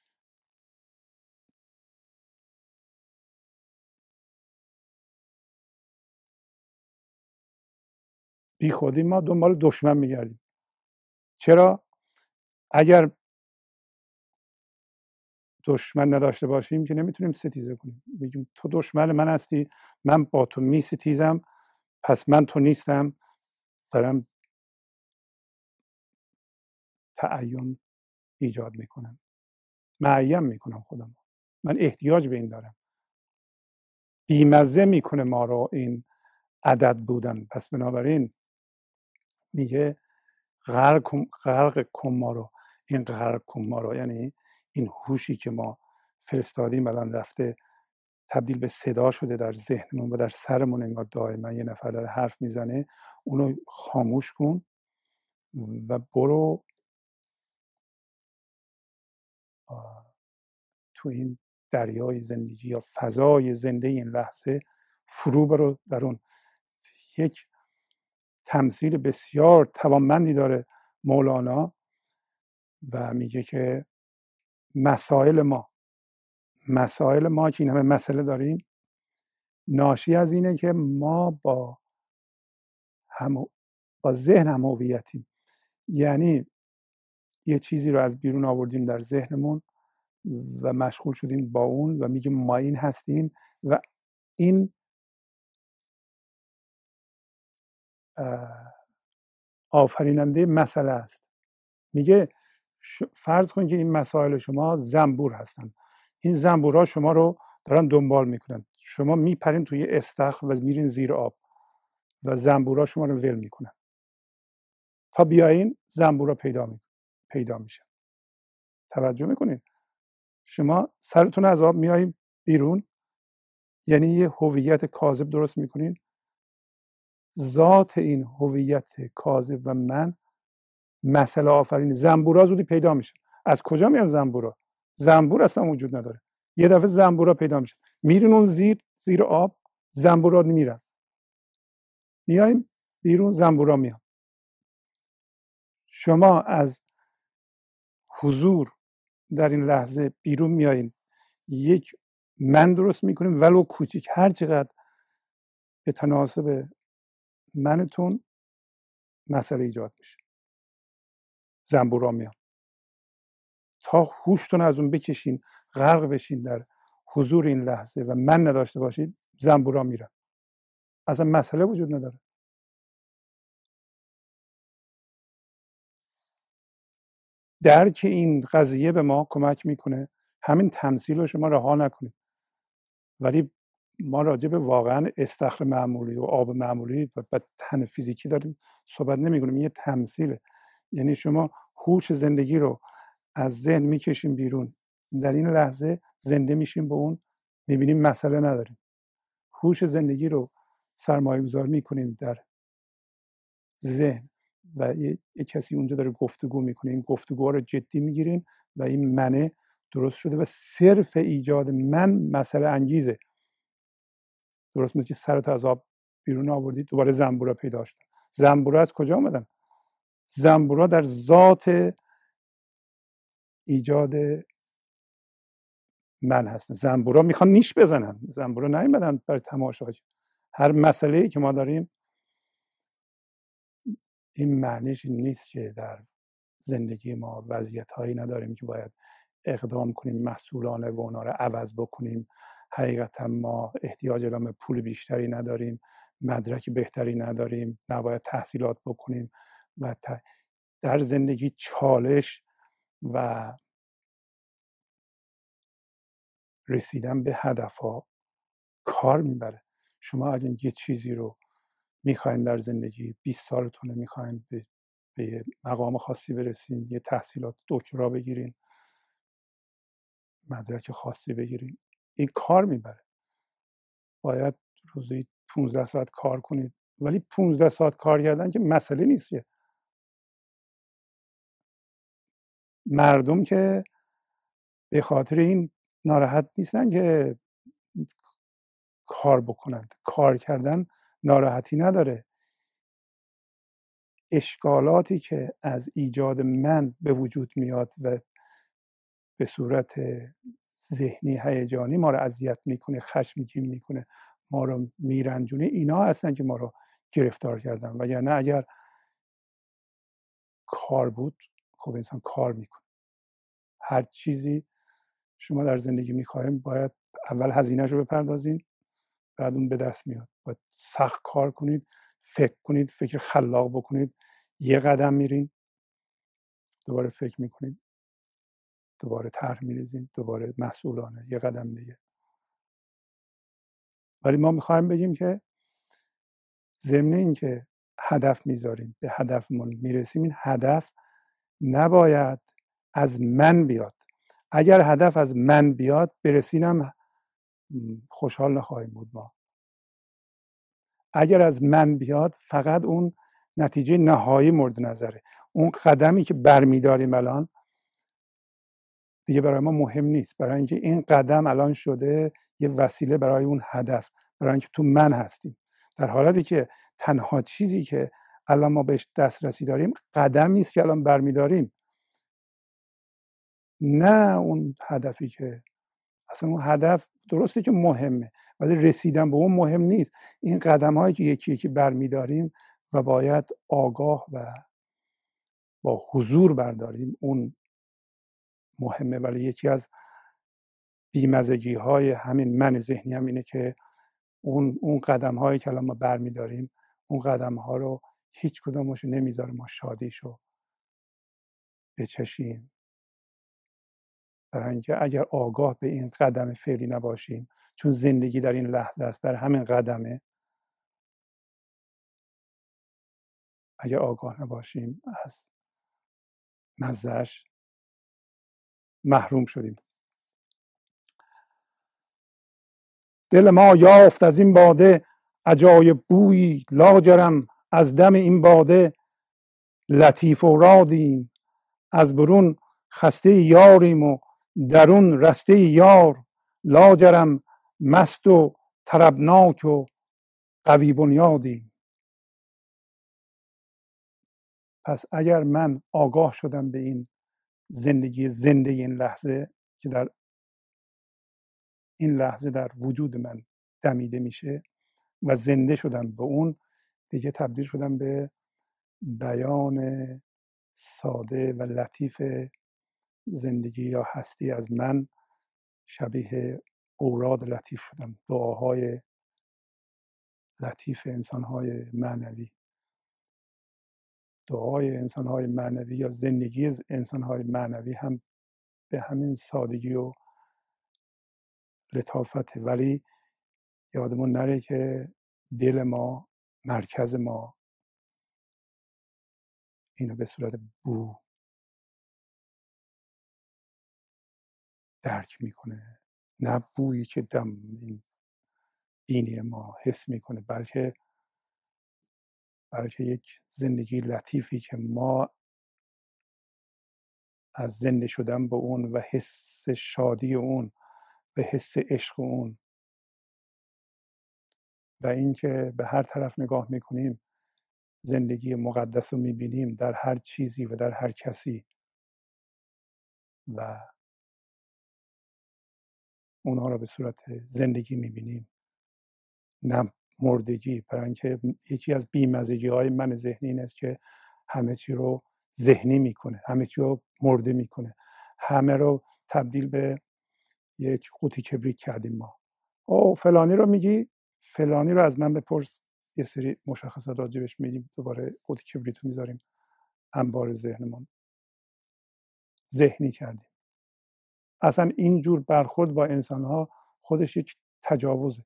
بی خودی ما دنبال دشمن میگردیم. چرا؟ اگر دشمن نداشته باشیم که نمیتونیم ستیزه کنیم. بگیم تو دشمن من هستی، من با تو می ستیزم، پس من تو نیستم. دارم تعین ایجاد میکنم، معین میکنم خودم. من احتیاج به این دارم. بیمزه میکنه ما رو این عدد بودن. پس بنابراین میگه غرق کن ما رو. این غرق کن ما رو یعنی این هوشی که ما فرستادیم الان رفته تبدیل به صدا شده در ذهنمون و در سرمون، انگار دائما یه نفر داره حرف میزنه. اونو خاموش کن و برو تو این دریای زندگی یا فضای زنده این لحظه فرو برو در اون. یک تمثیل بسیار توانمندی داره مولانا و میگه که مسائل ما که این همه مسئله داریم ناشی از اینه که ما با ذهن هم هویتیم. یعنی یه چیزی رو از بیرون آوردیم در ذهنمون و مشغول شدیم با اون و میگیم ما این هستیم و این آفریننده مسئله است. میگه فرض کنید که این مسائل شما زنبور هستن. این زنبورها شما رو دارن دنبال میکنن. شما میپرین توی استخر و میرین زیر آب و زنبورها شما رو ول میکنن. تا بیاین زنبورها پیدا میشن. توجه میکنین؟ شما سرتون از آب میایین بیرون، یعنی یه هویت کاذب درست میکنین. ذات این هویت کاذب و من مسئله آفرین. زنبورها زودی پیدا میشن. از کجا میان زنبورها؟ زنبور اصلا وجود نداره. یه دفعه زنبورها پیدا میشن، میرین اون زیر آب، زنبورها میرن. میایم بیرون، زنبورها میان. شما از حضور در این لحظه بیرون میایین، یک من درست میکنیم ولو کوچیک، هر چقدر به تناسب منتون مسئله ایجاد میشه. زنبورها میان. تا هوشتون از اون بکشین، غرق بشین در حضور این لحظه و من نداشته باشید، زنبورها میرن. اصلا مسئله وجود نداره. درک این قضیه به ما کمک میکنه همین تمثیل رو شما رها نکنید. ولی ما راجع به واقعا استخر معمولی و آب معمولی و تن فیزیکی داریم صحبت نمی‌کنیم. یه تمثیله. یعنی شما هوش زندگی رو از ذهن میکشیم بیرون، در این لحظه زنده میشیم با اون، میبینیم مسئله نداریم. هوش زندگی رو سرمایه گذار میکنیم در ذهن و یه کسی اونجا داره گفتگو میکنه، این گفتگوها رو جدی میگیرین و این منه درست شده و صرف ایجاد من مسئله انگیزه. درست مثل که سرت از آب بیرون آوردید، دوباره زنبورا پیدا شدن. زنبورا از کجا آمدن؟ زنبورا در ذات ایجاد من هستن. زنبورا میخوان نیش بزنن. زنبورا نیومدن برای تماشا. هر مسئله‌ای که ما داریم این معنیش نیست که در زندگی ما وضعیت‌هایی نداریم که باید اقدام کنیم مسئولانه و اونا رو عوض بکنیم. حقیقتا ما احتیاج به پول بیشتری نداریم، مدرک بهتری نداریم، نباید تحصیلات بکنیم و در زندگی چالش و رسیدن به هدفها کار میبره. شما اگه یه چیزی رو میخواین در زندگی 20 سالتونه، میخواین به یه مقام خاصی برسین، یه تحصیلات دکترا بگیرین، مدرک خاصی بگیرین، این کار میبره. باید روزی 15 ساعت کار کنید. ولی 15 ساعت کار کردن که مسئله نیست. که مردم که به خاطر این ناراحت نیستن که کار بکنند. کار کردن ناراحتی نداره. اشکالاتی که از ایجاد من به وجود میاد و به صورت ذهنی هیجانی ما رو اذیت میکنه، خشمگین میکنه، ما رو میرنجونه، اینا هستن که ما رو گرفتار کردن. وگرنه اگر کار بود، خب انسان کار میکنه. هر چیزی شما در زندگی میخوایم باید اول هزینه‌شو بپردازین، بعد اون به دست میاد. باید سخت کار کنید، فکر کنید، فکر خلاق بکنید، یه قدم میرین، دوباره فکر میکنید، دوباره طرح میریزین، دوباره مسئولانه یه قدم دیگه. ولی ما میخوایم بگیم که ضمن اینکه هدف میذاریم به هدفمون میرسیم، این هدف نباید از من بیاد. اگر هدف از من بیاد برسینم خوشحال نخواهیم بود ما. اگر از من بیاد فقط اون نتیجه نهایی مورد نظره. اون قدمی که برمیداریم الان دیگه برای ما مهم نیست، برای اینکه این قدم الان شده یه وسیله برای اون هدف، برای اینکه تو من هستیم. در حالتی که تنها چیزی که الان ما بهش دسترسی داریم قدمی است که الان برمیداریم، نه اون هدفی که اصلا اون هدف درسته که مهمه ولی رسیدن به اون مهم نیست. این قدم هایی که یکی یکی برمیداریم و باید آگاه و با حضور برداریم اون مهمه. ولی یکی از بیمزگی های همین من ذهنی هم اینه که اون قدم هایی که الان ما برمیداریم اون قدم ها رو هیچ کدومش نمیذاره ما شادیشو بچشیم. برای اینکه اگر آگاه به این قدم فعلی نباشیم، چون زندگی در این لحظه است، در همین قدمه، اگر آگاه نباشیم از مزهش محروم شدیم. دل ما یافت از این باده عجایب بویی، لاجرم از دم این باده لطیف اورادیم. از برون خسته یاریم و درون رسته یار، لاجرم مست و طربناک و قوی بنیادیم. پس اگر من آگاه شدم به این زندگی زنده این لحظه که در این لحظه در وجود من دمیده میشه و زنده شدم به اون، دیگه تبدیل شدم به بیان ساده و لطیف زندگی یا هستی از من، شبیه اوراد لطیف شدم، دعاهای لطیف انسانهای معنوی. دعای انسانهای معنوی یا زندگی انسانهای معنوی هم به همین سادگی و لطافته. ولی یادمون نره که دل ما، مرکز ما، اینو به صورت بو درک میکنه، نه بویی که دم این بینی ما حس میکنه، بلکه یک زندگی لطیفی که ما از زنده شدن به اون و حس شادی اون و حس عشق اون و اینکه به هر طرف نگاه میکنیم زندگی مقدس رو میبینیم در هر چیزی و در هر کسی و اونها رو به صورت زندگی میبینیم، نه مردگی. برای اینکه یکی از بیمزگی های من ذهنی این است که همه چی رو ذهنی میکنه، همه چی رو مرده میکنه، همه رو تبدیل به یک قوطی کبریت کردیم ما. او فلانی رو میگی، فلانی رو از من بپرس، یه سری مشخصات راجبش میدیم، دوباره قوطی کبریت رو میذاریم انبار ذهنمون، ذهنی کردیم. اصلا اینجور برخورد با انسان ها خودش یک تجاوزه.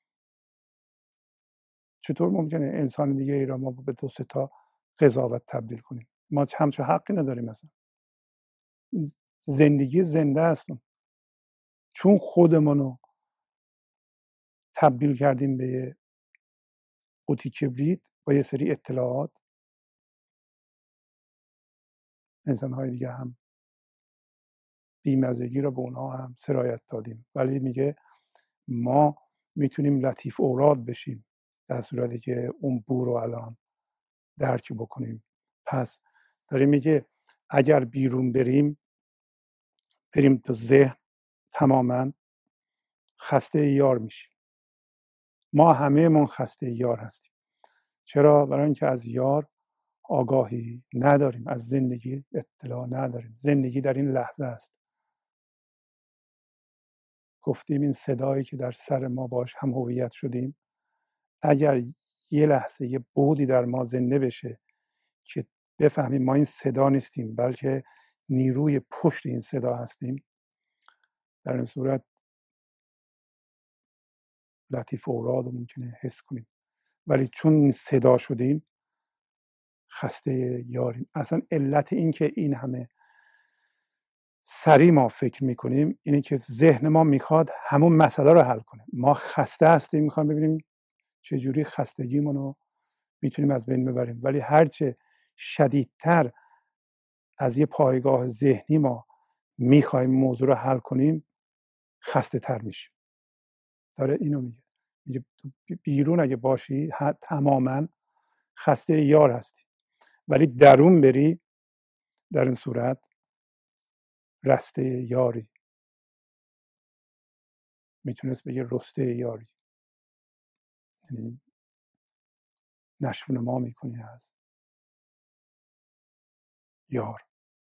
چطور ممکنه انسان دیگه ای را ما به 2 تا قضاوت تبدیل کنیم؟ ما همچه حقی نداریم. مثلا زندگی زنده هستیم، چون خودمونو تبدیل کردیم به قوطی کبریت با یه سری اطلاعات، انسان‌های دیگه هم بیمزگی را به اونها هم سرایت دادیم. ولی میگه ما میتونیم لطیف اوراد بشیم در صورتی که اون بو رو الان درک بکنیم. پس داره میگه اگر بیرون بریم تو ذهن، تماما خسته یار میشیم. ما همه من خسته یار هستیم. چرا؟ برای اینکه از یار آگاهی نداریم، از زندگی اطلاع نداریم. زندگی در این لحظه است. گفتیم این صدایی که در سر ما باش هم هویت شدیم، اگر یه لحظه یه بودی در ما زنده بشه که بفهمیم ما این صدا نیستیم بلکه نیروی پشت این صدا هستیم، در این صورت لطیف اوراد رو ممکنه حس کنیم. ولی چون صدا شدیم خسته یاریم. اصلا علت این که این همه سریع ما فکر میکنیم اینه که ذهن ما میخواد همون مسئله رو حل کنه. ما خسته هستیم، میخوام ببینیم چجوری خستگیمون رو میتونیم از بین ببریم، ولی هرچه شدیدتر از یه پایگاه ذهنی ما میخوایم موضوع رو حل کنیم خسته تر میشیم. داره اینو میگه بیرون اگه باشی تماما خسته یار هستی، ولی درون بری در این صورت رسته یاری. میتونست بگه رسته یاری، یعنی نشو نما میکنی از یار،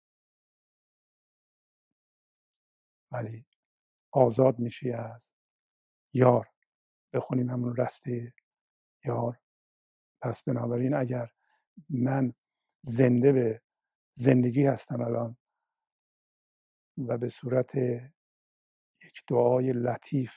ولی آزاد میشی از یار. بخونیم همون رسته یار. پس بنابراین اگر من زنده به زندگی هستم الان و به صورت یک دعای لطیف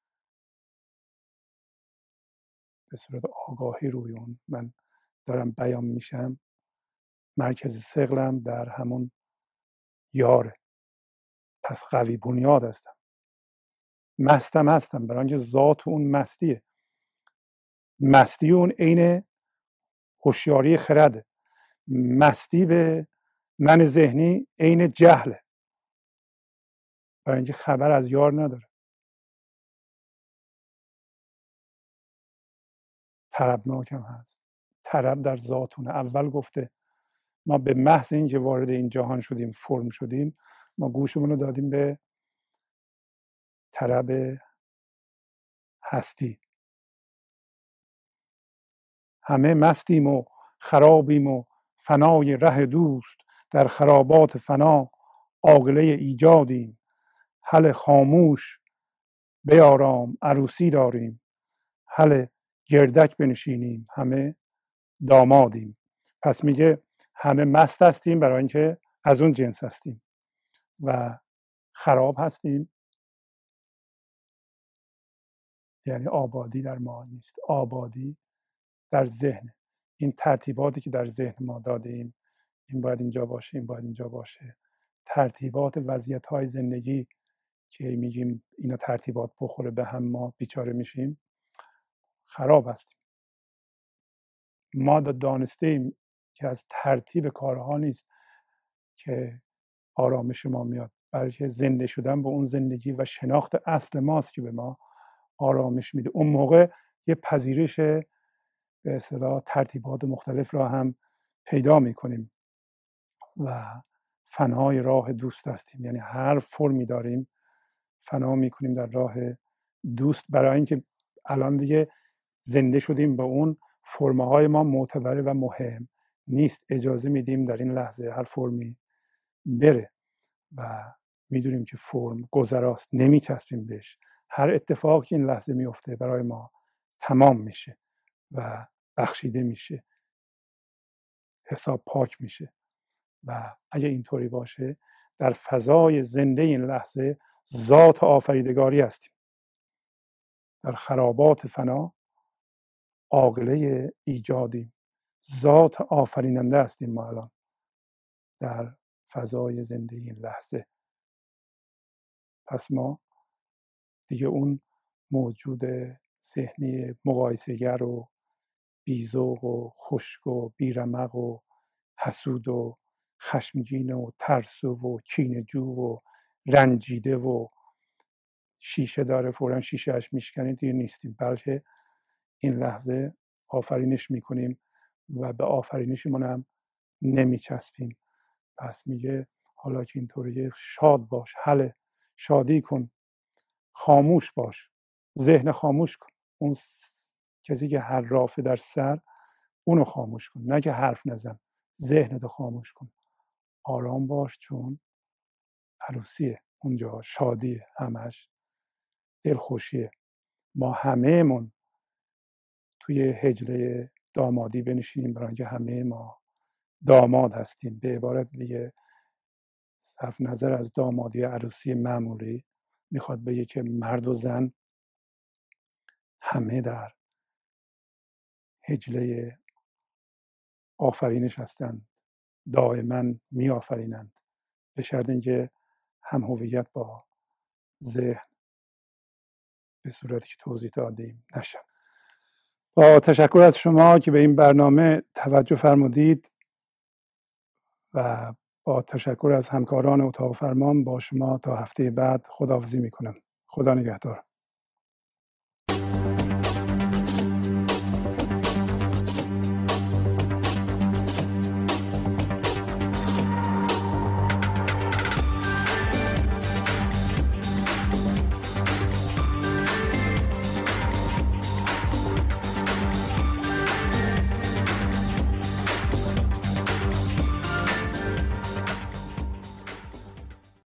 به صورت آگاهی روی اون من دارم بیان میشم، مرکز ثقلم در همون یاره. پس قوی بنیاد هستم، مستم هستم، برای اینکه ذات اون مستیه. مستی اون عین هوشیاری خرده. مستی به من ذهنی عین جهله، برای اینکه خبر از یار نداره. طربناکم هست. طرب در ذاتونه. اول گفته ما به محض اینکه وارد این جهان شدیم، فرم شدیم، ما گوشمون رو دادیم به طرب هستی. همه مستیم و خرابیم و فنای ره دوست، در خرابات فنا عاقله ایجادیم. هله خاموش بیارام عروسی داریم، هله گردک بنشینیم همه دامادیم. پس میگه همه مست هستیم برای اینکه از اون جنس هستیم و خراب هستیم، یعنی آبادی در ما نیست، آبادی در ذهن. این ترتیباتی که در ذهن ما دادیم، این باید اینجا باشه، این باید اینجا باشه، ترتیبات وضعیت‌های زندگی که میگیم اینا ترتیبات بخوره به هم ما بیچاره میشیم، خراب هستیم. ما دانسته ایم که از ترتیب کارها نیست که آرامش ما میاد، بلکه زنده شدن به اون زندگی و شناخت اصل ماست که به ما آرامش میده. اون موقع یه پذیرش به اصطلاح ترتیبات مختلف را هم پیدا میکنیم و فنای راه دوست هستیم. یعنی هر فرمی داریم فنا میکنیم در راه دوست، برای اینکه الان دیگه زنده شدیم به اون فرمهای ما معتبره و مهم نیست. اجازه میدیم در این لحظه هر فرمی بره و میدونیم که فرم گذراست، نمیچسبیم بهش. هر اتفاقی که این لحظه میفته برای ما تمام میشه و بخشیده میشه، حساب پاک میشه. و اگه اینطوری باشه در فضای زنده این لحظه ذات آفریدگاری هستیم. در خرابات فنا عاقله ایجادیم. ذات آفریننده هستیم ما الان در فضای زنده این لحظه. پس ما دیگه اون موجود ذهنی مقایسه‌گر و بی‌ذوق و خشک و بیرمق و حسود و خشمگین و ترسو و کینه‌جو و رنجیده و شیشه داره فوراً شیشه‌اش میشکنیم دیگه نیستیم، بلکه این لحظه آفرینش میکنیم و به آفرینشمون هم نمیچسبیم. پس میگه حالا که اینطوریه شاد باش، هله شادی کن، خاموش باش، ذهن خاموش کن. اون کسی که حرافه در سر اونو خاموش کن، نه که حرف نزن، ذهنتو خاموش کن. آرام باش چون عروسیه اونجا، شادیه، همش دلخوشیه. ما همه‌مون توی حجله دامادی بنشینیم برای اینکه همه ما داماد هستیم. به عبارت دیگه صرف نظر از دامادی عروسی معمولی میخواد بگه که مرد و زن همه در حجله آفرینش هستند، دائما می آفرینند، به شرط اینکه هم هویت با ذهن به صورتی که توضیح دادیم نشن. با تشکر از شما که به این برنامه توجه فرمودید و با تشکر از همکاران اتاق فرمان با شما تا هفته بعد خداحافظی میکنم. خدا نگهدار.